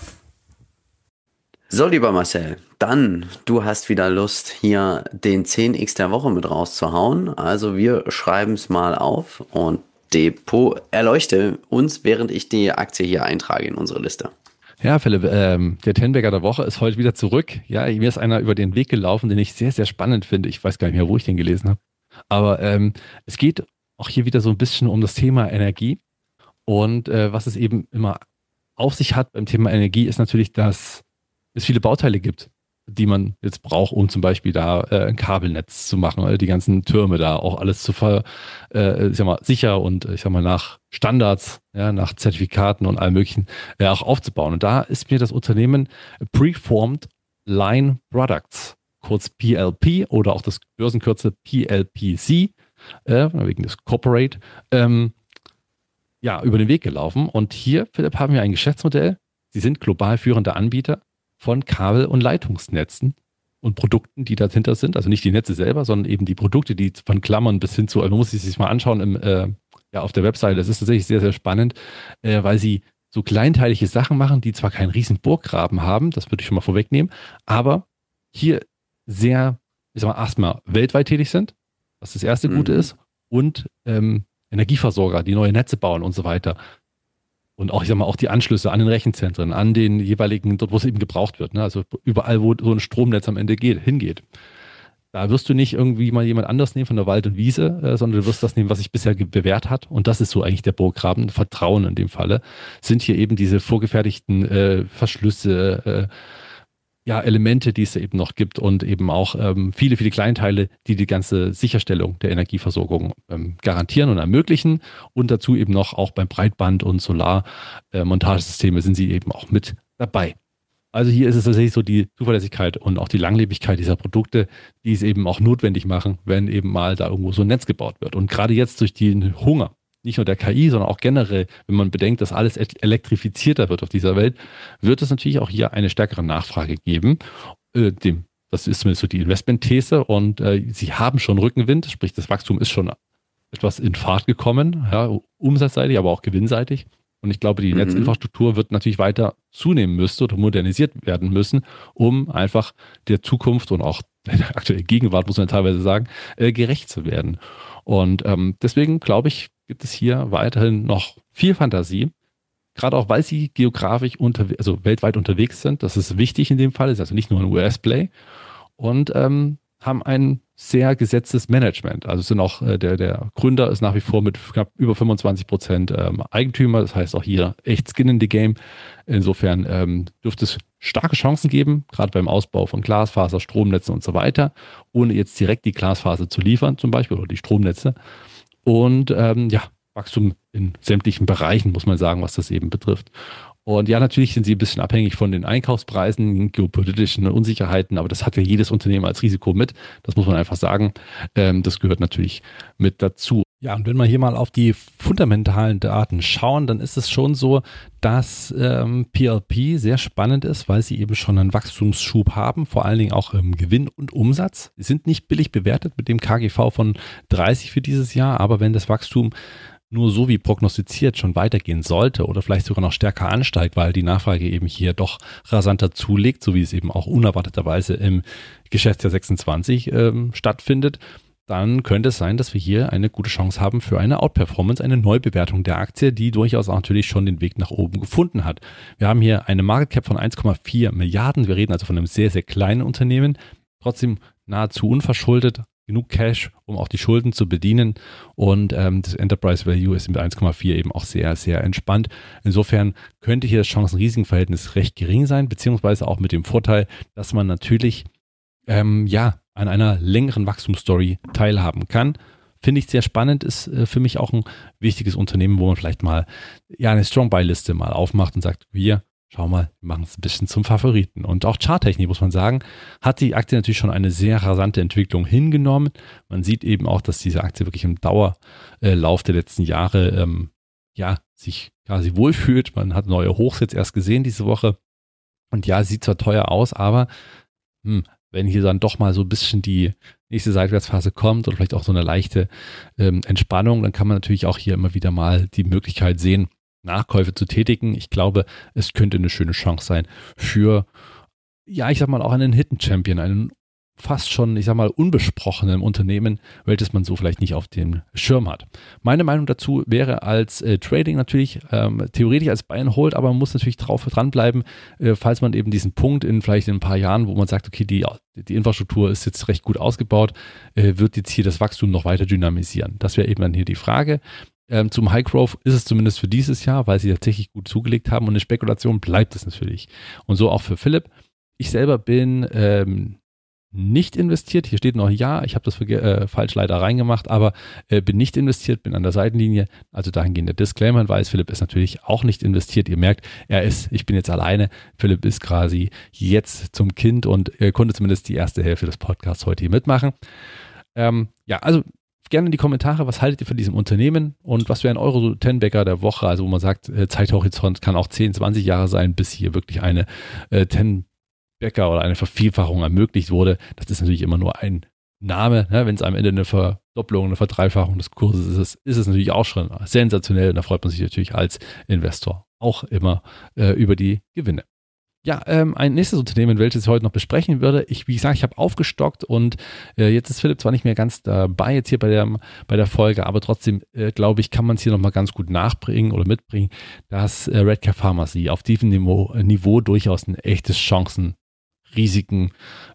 So, lieber Marcel, dann, du hast wieder Lust, hier den 10x der Woche mit rauszuhauen. Also wir schreiben es mal auf und Depot erleuchte uns, während ich die Aktie hier eintrage in unsere Liste. Ja, Philipp, der Tenbagger der Woche ist heute wieder zurück. Ja, mir ist einer über den Weg gelaufen, den ich sehr, sehr spannend finde. Ich weiß gar nicht mehr, wo ich den gelesen habe. Aber es geht auch hier wieder so ein bisschen um das Thema Energie. Und was es eben immer auf sich hat beim Thema Energie, ist natürlich, dass es viele Bauteile gibt, die man jetzt braucht, um zum Beispiel da ein Kabelnetz zu machen, oder die ganzen Türme da auch alles zu sicher und nach Standards, ja, nach Zertifikaten und allem möglichen auch aufzubauen. Und da ist mir das Unternehmen Preformed Line Products, kurz PLP oder auch das Börsenkürzel PLPC, wegen des Corporate, über den Weg gelaufen. Und hier, Philipp, haben wir ein Geschäftsmodell. Sie sind global führender Anbieter von Kabel- und Leitungsnetzen und Produkten, die dahinter sind. Also nicht die Netze selber, sondern eben die Produkte, die von Klammern bis hin zu, man muss sich mal anschauen auf der Webseite. Das ist tatsächlich sehr, sehr spannend, weil sie so kleinteilige Sachen machen, die zwar keinen riesen Burggraben haben, das würde ich schon mal vorwegnehmen, aber hier sehr, erstmal weltweit tätig sind, was das erste Gute ist, und Energieversorger, die neue Netze bauen und so weiter. Und auch, auch die Anschlüsse an den Rechenzentren, an den jeweiligen, dort wo es eben gebraucht wird. Ne? Also überall, wo so ein Stromnetz am Ende hingeht. Da wirst du nicht irgendwie mal jemand anders nehmen von der Wald und Wiese, sondern du wirst das nehmen, was sich bisher bewährt hat. Und das ist so eigentlich der Burggraben. Vertrauen in dem Falle sind hier eben diese vorgefertigten Verschlüsse, Elemente, die es eben noch gibt und eben auch viele, viele Kleinteile, die die ganze Sicherstellung der Energieversorgung garantieren und ermöglichen. Und dazu eben noch auch beim Breitband- und Solarmontagesysteme sind sie eben auch mit dabei. Also hier ist es tatsächlich so die Zuverlässigkeit und auch die Langlebigkeit dieser Produkte, die es eben auch notwendig machen, wenn eben mal da irgendwo so ein Netz gebaut wird. Und gerade jetzt durch den Hunger, nicht nur der KI, sondern auch generell, wenn man bedenkt, dass alles elektrifizierter wird auf dieser Welt, wird es natürlich auch hier eine stärkere Nachfrage geben. Das ist zumindest so die Investmentthese und sie haben schon Rückenwind, sprich das Wachstum ist schon etwas in Fahrt gekommen, ja, umsatzseitig, aber auch gewinnseitig. Und ich glaube, die Netzinfrastruktur wird natürlich weiter zunehmen müssen oder modernisiert werden müssen, um einfach der Zukunft und auch der aktuellen Gegenwart, muss man teilweise sagen, gerecht zu werden. Und deswegen glaube ich, gibt es hier weiterhin noch viel Fantasie, gerade auch, weil sie geografisch weltweit unterwegs sind. Das ist wichtig in dem Fall, ist also nicht nur ein US-Play und haben ein sehr gesetztes Management. Also sind auch der Gründer ist nach wie vor mit knapp über 25% Eigentümer. Das heißt auch hier echt Skin in the Game. Insofern dürfte es starke Chancen geben, gerade beim Ausbau von Glasfaser, Stromnetzen und so weiter, ohne jetzt direkt die Glasfaser zu liefern zum Beispiel oder die Stromnetze. Und Wachstum in sämtlichen Bereichen, muss man sagen, was das eben betrifft. Und ja, natürlich sind sie ein bisschen abhängig von den Einkaufspreisen, den geopolitischen Unsicherheiten, aber das hat ja jedes Unternehmen als Risiko mit. Das muss man einfach sagen. Das gehört natürlich mit dazu. Ja, und wenn wir hier mal auf die fundamentalen Daten schauen, dann ist es schon so, dass PLP sehr spannend ist, weil sie eben schon einen Wachstumsschub haben, vor allen Dingen auch im Gewinn und Umsatz. Sie sind nicht billig bewertet mit dem KGV von 30 für dieses Jahr, aber wenn das Wachstum nur so wie prognostiziert schon weitergehen sollte oder vielleicht sogar noch stärker ansteigt, weil die Nachfrage eben hier doch rasanter zulegt, so wie es eben auch unerwarteterweise im Geschäftsjahr 26 stattfindet, dann könnte es sein, dass wir hier eine gute Chance haben für eine Outperformance, eine Neubewertung der Aktie, die durchaus auch natürlich schon den Weg nach oben gefunden hat. Wir haben hier eine Market Cap von 1,4 Milliarden. Wir reden also von einem sehr, sehr kleinen Unternehmen, trotzdem nahezu unverschuldet. Genug Cash, um auch die Schulden zu bedienen, und das Enterprise Value ist mit 1,4 eben auch sehr, sehr entspannt. Insofern könnte hier das Chancen-Risiken-Verhältnis recht gering sein, beziehungsweise auch mit dem Vorteil, dass man natürlich an einer längeren Wachstumsstory teilhaben kann. Finde ich sehr spannend, ist für mich auch ein wichtiges Unternehmen, wo man vielleicht mal eine Strong-Buy-Liste mal aufmacht und sagt, schau mal, wir machen es ein bisschen zum Favoriten. Und auch charttechnisch, muss man sagen, hat die Aktie natürlich schon eine sehr rasante Entwicklung hingenommen. Man sieht eben auch, dass diese Aktie wirklich im Dauerlauf der letzten Jahre sich quasi wohlfühlt. Man hat neue Hochs jetzt erst gesehen diese Woche. Und ja, sieht zwar teuer aus, aber wenn hier dann doch mal so ein bisschen die nächste Seitwärtsphase kommt oder vielleicht auch so eine leichte Entspannung, dann kann man natürlich auch hier immer wieder mal die Möglichkeit sehen, Nachkäufe zu tätigen. Ich glaube, es könnte eine schöne Chance sein für, auch einen Hidden Champion, einen fast schon, unbesprochenen Unternehmen, welches man so vielleicht nicht auf dem Schirm hat. Meine Meinung dazu wäre als Trading natürlich theoretisch als Buy and Hold, aber man muss natürlich dranbleiben, falls man eben diesen Punkt vielleicht in ein paar Jahren, wo man sagt, okay, die Infrastruktur ist jetzt recht gut ausgebaut, wird jetzt hier das Wachstum noch weiter dynamisieren. Das wäre eben dann hier die Frage. Zum High Growth ist es zumindest für dieses Jahr, weil sie tatsächlich gut zugelegt haben, und eine Spekulation bleibt es natürlich. Und so auch für Philipp. Ich selber bin nicht investiert. Hier steht noch ja, ich habe das falsch leider reingemacht, aber bin nicht investiert, bin an der Seitenlinie. Also dahingehend der Disclaimer-Hinweis. Philipp ist natürlich auch nicht investiert. Ihr merkt, ich bin jetzt alleine. Philipp ist quasi jetzt zum Kind und konnte zumindest die erste Hälfte des Podcasts heute hier mitmachen. Also gerne in die Kommentare, was haltet ihr von diesem Unternehmen und was wären eure 10-Bagger der Woche, also wo man sagt, Zeithorizont kann auch 10, 20 Jahre sein, bis hier wirklich eine 10-Bagger oder eine Vervielfachung ermöglicht wurde. Das ist natürlich immer nur ein Name, ne? Wenn es am Ende eine Verdopplung, eine Verdreifachung des Kurses ist es natürlich auch schon sensationell, und da freut man sich natürlich als Investor auch immer über die Gewinne. Ja, ein nächstes Unternehmen, welches ich heute noch besprechen würde. Wie gesagt, ich habe aufgestockt, und jetzt ist Philipp zwar nicht mehr ganz dabei jetzt hier bei der Folge, aber trotzdem glaube ich, kann man es hier nochmal ganz gut nachbringen oder mitbringen, dass Redcare Pharmacy auf diesem Niveau durchaus ein echtes Chancen-Risiken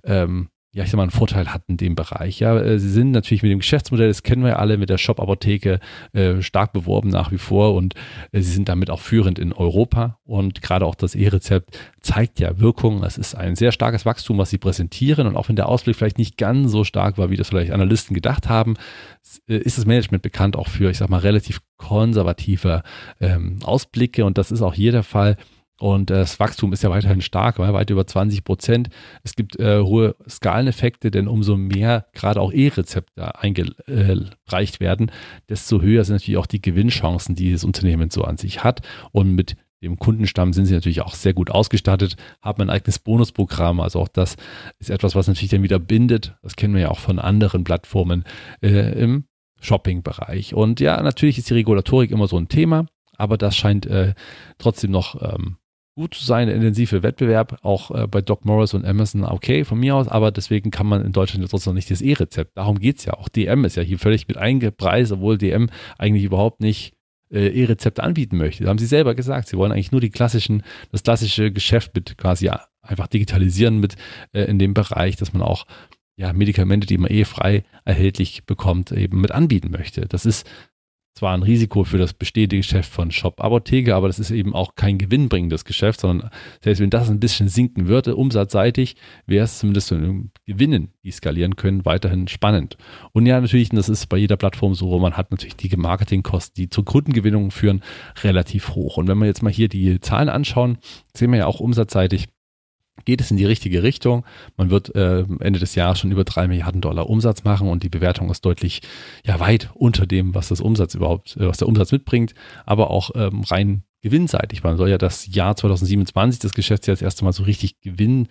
einen Vorteil hat in dem Bereich. Ja, sie sind natürlich mit dem Geschäftsmodell, das kennen wir ja alle, mit der Shop-Apotheke stark beworben nach wie vor, und sie sind damit auch führend in Europa, und gerade auch das E-Rezept zeigt ja Wirkung. Es ist ein sehr starkes Wachstum, was sie präsentieren, und auch wenn der Ausblick vielleicht nicht ganz so stark war, wie das vielleicht Analysten gedacht haben, ist das Management bekannt auch für, relativ konservative Ausblicke, und das ist auch hier der Fall. Und das Wachstum ist ja weiterhin stark, weit über 20%. Es gibt hohe Skaleneffekte, denn umso mehr gerade auch E-Rezepte eingereicht werden, desto höher sind natürlich auch die Gewinnchancen, die das Unternehmen so an sich hat. Und mit dem Kundenstamm sind sie natürlich auch sehr gut ausgestattet, haben ein eigenes Bonusprogramm. Also auch das ist etwas, was natürlich dann wieder bindet. Das kennen wir ja auch von anderen Plattformen im Shopping-Bereich. Und ja, natürlich ist die Regulatorik immer so ein Thema, aber das scheint trotzdem noch gut zu sein, der intensive Wettbewerb, auch bei Doc Morris und Amazon, okay, von mir aus, aber deswegen kann man in Deutschland trotzdem noch nicht das E-Rezept. Darum geht es ja. Auch DM ist ja hier völlig mit eingepreist, obwohl DM eigentlich überhaupt nicht E-Rezepte anbieten möchte. Da haben sie selber gesagt, sie wollen eigentlich nur das klassische Geschäft mit quasi einfach digitalisieren mit in dem Bereich, dass man auch Medikamente, die man frei erhältlich bekommt, eben mit anbieten möchte. Das ist zwar ein Risiko für das bestehende Geschäft von Shop Apotheke, aber das ist eben auch kein gewinnbringendes Geschäft, sondern selbst wenn das ein bisschen sinken würde, umsatzseitig, wäre es zumindest für den Gewinnen, die skalieren können, weiterhin spannend. Und ja, natürlich, und das ist bei jeder Plattform so, man hat natürlich die Marketingkosten, die zur Kundengewinnung führen, relativ hoch. Und wenn wir jetzt mal hier die Zahlen anschauen, sehen wir ja auch umsatzseitig, geht es in die richtige Richtung. Man wird Ende des Jahres schon über 3 Milliarden Dollar Umsatz machen und die Bewertung ist deutlich weit unter dem, was der Umsatz mitbringt, aber auch rein gewinnseitig. Man soll ja das Jahr 2027, das Geschäftsjahr, das erste Mal so richtig Gewinn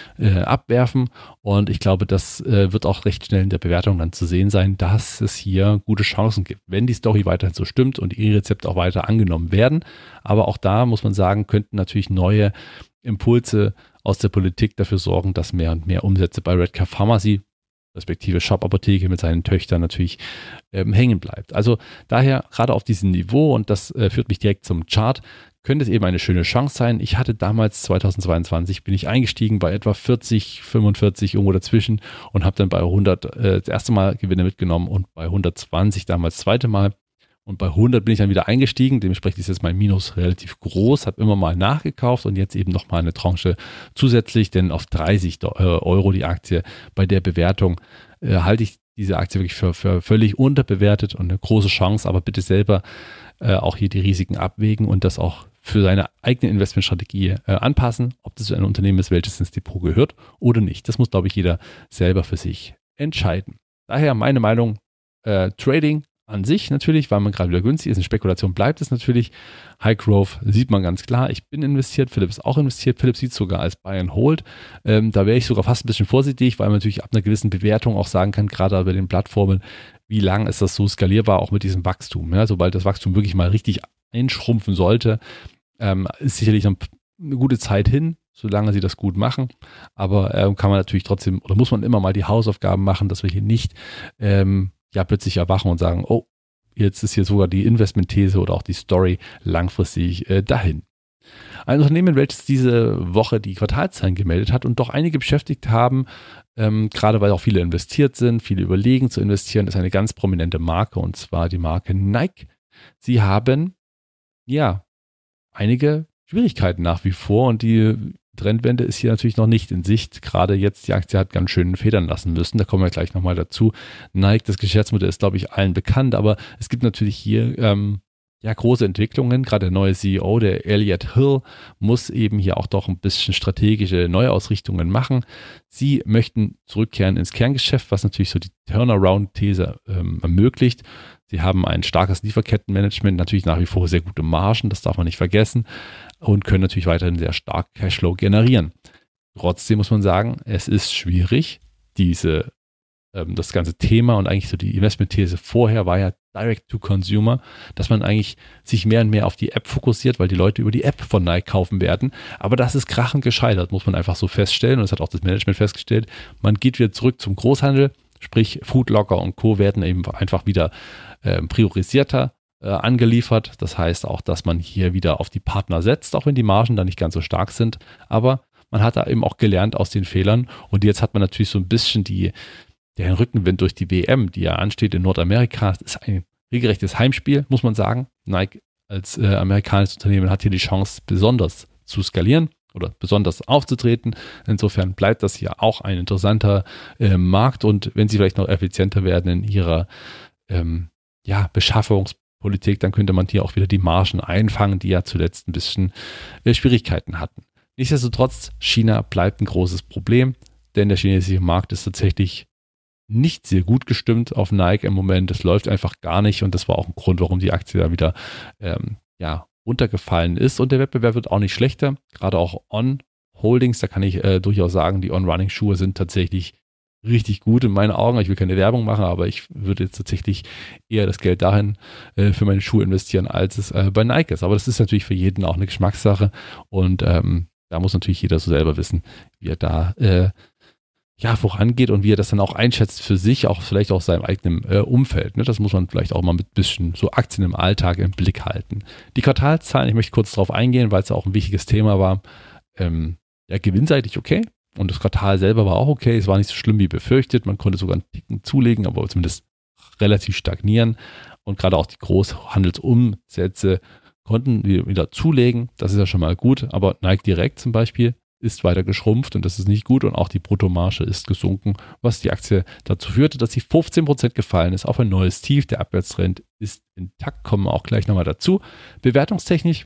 abwerfen und ich glaube, das wird auch recht schnell in der Bewertung dann zu sehen sein, dass es hier gute Chancen gibt, wenn die Story weiterhin so stimmt und die Rezepte auch weiter angenommen werden. Aber auch da muss man sagen, könnten natürlich neue Impulse aus der Politik dafür sorgen, dass mehr und mehr Umsätze bei Redcare Pharmacy, respektive Shop Apotheke mit seinen Töchtern natürlich hängen bleibt. Also daher gerade auf diesem Niveau, und das führt mich direkt zum Chart, könnte es eben eine schöne Chance sein. Ich hatte damals 2022, bin ich eingestiegen bei etwa 40, 45, irgendwo dazwischen und habe dann bei 100 das erste Mal Gewinne mitgenommen und bei 120 damals das zweite Mal. Und bei 100 bin ich dann wieder eingestiegen, dementsprechend ist jetzt mein Minus relativ groß, habe immer mal nachgekauft und jetzt eben nochmal eine Tranche zusätzlich, denn auf 30 Euro die Aktie bei der Bewertung halte ich diese Aktie wirklich für völlig unterbewertet und eine große Chance, aber bitte selber auch hier die Risiken abwägen und das auch für seine eigene Investmentstrategie anpassen, ob das ein Unternehmen ist, welches ins Depot gehört oder nicht. Das muss, glaube ich, jeder selber für sich entscheiden. Daher meine Meinung, Trading an sich natürlich, weil man gerade wieder günstig ist. In Spekulation bleibt es natürlich. High Growth sieht man ganz klar. Ich bin investiert, Philipp ist auch investiert. Philipp sieht es sogar als Buy and Hold. Da wäre ich sogar fast ein bisschen vorsichtig, weil man natürlich ab einer gewissen Bewertung auch sagen kann, gerade bei den Plattformen, wie lang ist das so skalierbar, auch mit diesem Wachstum. Ja, sobald das Wachstum wirklich mal richtig einschrumpfen sollte, ist sicherlich noch eine gute Zeit hin, solange sie das gut machen. Aber kann man natürlich trotzdem, oder muss man immer mal die Hausaufgaben machen, dass wir hier nicht plötzlich erwachen und sagen, oh, jetzt ist hier sogar die Investmentthese oder auch die Story langfristig dahin. Ein Unternehmen, welches diese Woche die Quartalszahlen gemeldet hat und doch einige beschäftigt haben, gerade weil auch viele investiert sind, viele überlegen zu investieren, ist eine ganz prominente Marke und zwar die Marke Nike. Sie haben einige Schwierigkeiten nach wie vor und die Trendwende ist hier natürlich noch nicht in Sicht. Gerade jetzt, die Aktie hat ganz schön federn lassen müssen. Da kommen wir gleich nochmal dazu. Nike, das Geschäftsmodell ist, glaube ich, allen bekannt, aber es gibt natürlich hier große Entwicklungen. Gerade der neue CEO, der Elliott Hill, muss eben hier auch doch ein bisschen strategische Neuausrichtungen machen. Sie möchten zurückkehren ins Kerngeschäft, was natürlich so die Turnaround-These ermöglicht. Sie haben ein starkes Lieferkettenmanagement, natürlich nach wie vor sehr gute Margen, das darf man nicht vergessen, und können natürlich weiterhin sehr stark Cashflow generieren. Trotzdem muss man sagen, es ist schwierig, das ganze Thema und eigentlich so die Investmentthese vorher war ja Direct to Consumer, dass man eigentlich sich mehr und mehr auf die App fokussiert, weil die Leute über die App von Nike kaufen werden. Aber das ist krachend gescheitert, muss man einfach so feststellen. Und das hat auch das Management festgestellt. Man geht wieder zurück zum Großhandel, sprich Food Locker und Co. werden eben einfach wieder priorisierter angeliefert. Das heißt auch, dass man hier wieder auf die Partner setzt, auch wenn die Margen da nicht ganz so stark sind. Aber man hat da eben auch gelernt aus den Fehlern. Und jetzt hat man natürlich so ein bisschen den Rückenwind durch die WM, die ja ansteht in Nordamerika. Das ist ein regelrechtes Heimspiel, muss man sagen. Nike als amerikanisches Unternehmen hat hier die Chance, besonders zu skalieren oder besonders aufzutreten. Insofern bleibt das hier auch ein interessanter Markt. Und wenn sie vielleicht noch effizienter werden in ihrer Beschaffungspolitik, dann könnte man hier auch wieder die Margen einfangen, die ja zuletzt ein bisschen Schwierigkeiten hatten. Nichtsdestotrotz, China bleibt ein großes Problem, denn der chinesische Markt ist tatsächlich nicht sehr gut gestimmt auf Nike im Moment. Das läuft einfach gar nicht und das war auch ein Grund, warum die Aktie da wieder runtergefallen ist. Und der Wettbewerb wird auch nicht schlechter. Gerade auch On Holdings, da kann ich durchaus sagen, die On-Running-Schuhe sind tatsächlich richtig gut in meinen Augen. Ich will keine Werbung machen, aber ich würde jetzt tatsächlich eher das Geld dahin für meine Schuhe investieren, als es bei Nike ist. Aber das ist natürlich für jeden auch eine Geschmackssache und da muss natürlich jeder so selber wissen, wie er da vorangeht und wie er das dann auch einschätzt für sich, auch vielleicht auch seinem eigenen Umfeld. Ne? Das muss man vielleicht auch mal mit ein bisschen so Aktien im Alltag im Blick halten. Die Quartalszahlen, ich möchte kurz darauf eingehen, weil es ja auch ein wichtiges Thema war. Gewinnseitig okay und das Quartal selber war auch okay. Es war nicht so schlimm wie befürchtet. Man konnte sogar einen Ticken zulegen, aber zumindest relativ stagnieren. Und gerade auch die Großhandelsumsätze konnten wieder zulegen. Das ist ja schon mal gut. Aber Nike Direct zum Beispiel ist weiter geschrumpft und das ist nicht gut. Und auch die Bruttomarge ist gesunken, was die Aktie dazu führte, dass sie 15% gefallen ist auf ein neues Tief. Der Abwärtstrend ist intakt, kommen wir auch gleich nochmal dazu. Bewertungstechnisch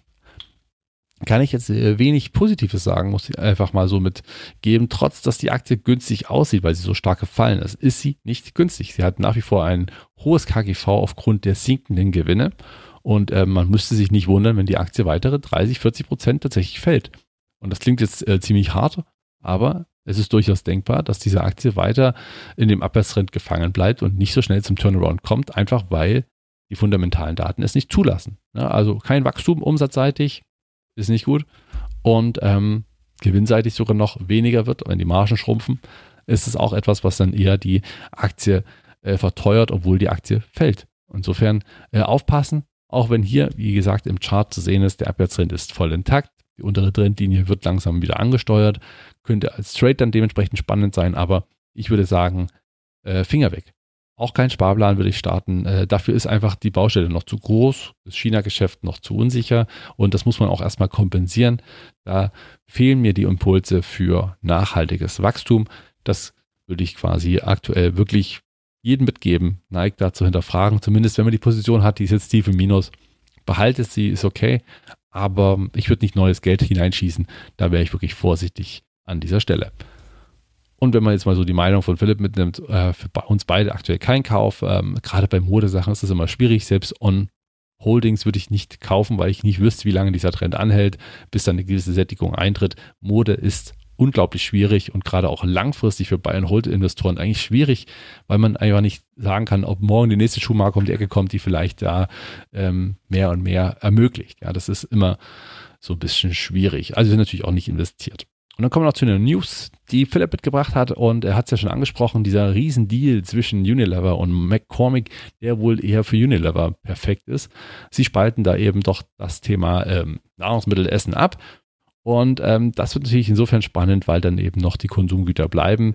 kann ich jetzt wenig Positives sagen, muss ich einfach mal so mitgeben. Trotz, dass die Aktie günstig aussieht, weil sie so stark gefallen ist, ist sie nicht günstig. Sie hat nach wie vor ein hohes KGV aufgrund der sinkenden Gewinne. Und man müsste sich nicht wundern, wenn die Aktie weitere 30-40% tatsächlich fällt. Und das klingt jetzt ziemlich hart, aber es ist durchaus denkbar, dass diese Aktie weiter in dem Abwärtstrend gefangen bleibt und nicht so schnell zum Turnaround kommt, einfach weil die fundamentalen Daten es nicht zulassen. Ja, also kein Wachstum umsatzseitig, ist nicht gut. Und gewinnseitig sogar noch weniger wird, wenn die Margen schrumpfen, ist es auch etwas, was dann eher die Aktie verteuert, obwohl die Aktie fällt. Insofern aufpassen, auch wenn hier, wie gesagt, im Chart zu sehen ist, der Abwärtstrend ist voll intakt. Die untere Trendlinie wird langsam wieder angesteuert. Könnte als Trade dann dementsprechend spannend sein, aber ich würde sagen, Finger weg. Auch kein Sparplan würde ich starten. Dafür ist einfach die Baustelle noch zu groß, das China-Geschäft noch zu unsicher und das muss man auch erstmal kompensieren. Da fehlen mir die Impulse für nachhaltiges Wachstum. Das würde ich quasi aktuell wirklich jedem mitgeben, Nike da zu hinterfragen. Zumindest wenn man die Position hat, die ist jetzt tief im Minus, behaltet sie, ist okay. Aber ich würde nicht neues Geld hineinschießen. Da wäre ich wirklich vorsichtig an dieser Stelle. Und wenn man jetzt mal so die Meinung von Philipp mitnimmt, für uns beide aktuell kein Kauf. Gerade bei Modesachen ist das immer schwierig. Selbst On-Holdings würde ich nicht kaufen, weil ich nicht wüsste, wie lange dieser Trend anhält, bis dann eine gewisse Sättigung eintritt. Mode ist unglaublich schwierig und gerade auch langfristig für Buy-and-Hold-Investoren eigentlich schwierig, weil man einfach nicht sagen kann, ob morgen die nächste Schuhmarke um die Ecke kommt, die vielleicht da mehr und mehr ermöglicht. Ja, das ist immer so ein bisschen schwierig. Also wir sind natürlich auch nicht investiert. Und dann kommen wir noch zu einer News, die Philipp mitgebracht hat und er hat es ja schon angesprochen, dieser Riesendeal zwischen Unilever und McCormick, der wohl eher für Unilever perfekt ist. Sie spalten da eben doch das Thema Nahrungsmittelessen ab. Und das wird natürlich insofern spannend, weil dann eben noch die Konsumgüter bleiben,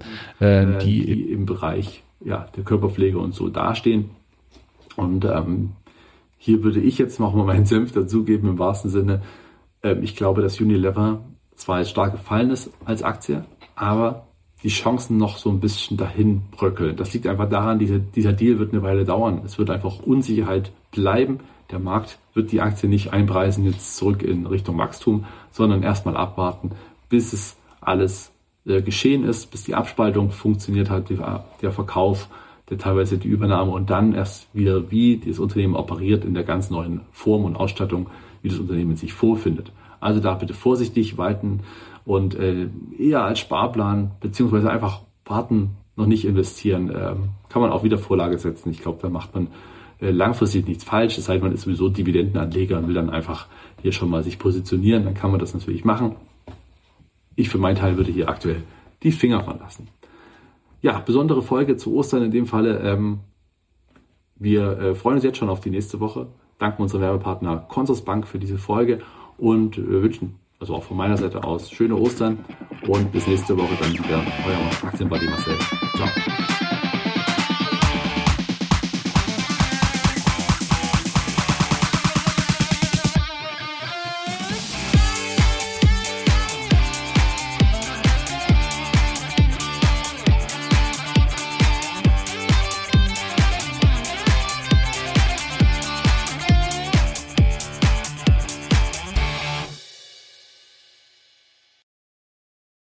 die im Bereich der Körperpflege und so dastehen. Und hier würde ich jetzt noch mal meinen Senf dazugeben im wahrsten Sinne. Ich glaube, dass Unilever zwar jetzt stark gefallen ist als Aktie, aber die Chancen noch so ein bisschen dahin bröckeln. Das liegt einfach daran, dieser Deal wird eine Weile dauern. Es wird einfach Unsicherheit bleiben. Der Markt wird die Aktie nicht einpreisen jetzt zurück in Richtung Wachstum, sondern erstmal abwarten, bis es alles geschehen ist, bis die Abspaltung funktioniert hat, der Verkauf, teilweise die Übernahme und dann erst wieder, wie das Unternehmen operiert in der ganz neuen Form und Ausstattung, wie das Unternehmen sich vorfindet. Also da bitte vorsichtig walten und eher als Sparplan beziehungsweise einfach warten, noch nicht investieren, kann man auch wieder Vorlage setzen. Ich glaube, da macht man langfristig nichts falsch. Das heißt, man ist sowieso Dividendenanleger und will dann einfach hier schon mal sich positionieren. Dann kann man das natürlich machen. Ich für meinen Teil würde hier aktuell die Finger von lassen. Ja, besondere Folge zu Ostern in dem Falle. Wir freuen uns jetzt schon auf die nächste Woche. Danken unserem Werbepartner Consorsbank für diese Folge und wünschen, also auch von meiner Seite aus, schöne Ostern und bis nächste Woche dann wieder. Euer Aktienbuddy Marcel. Ciao.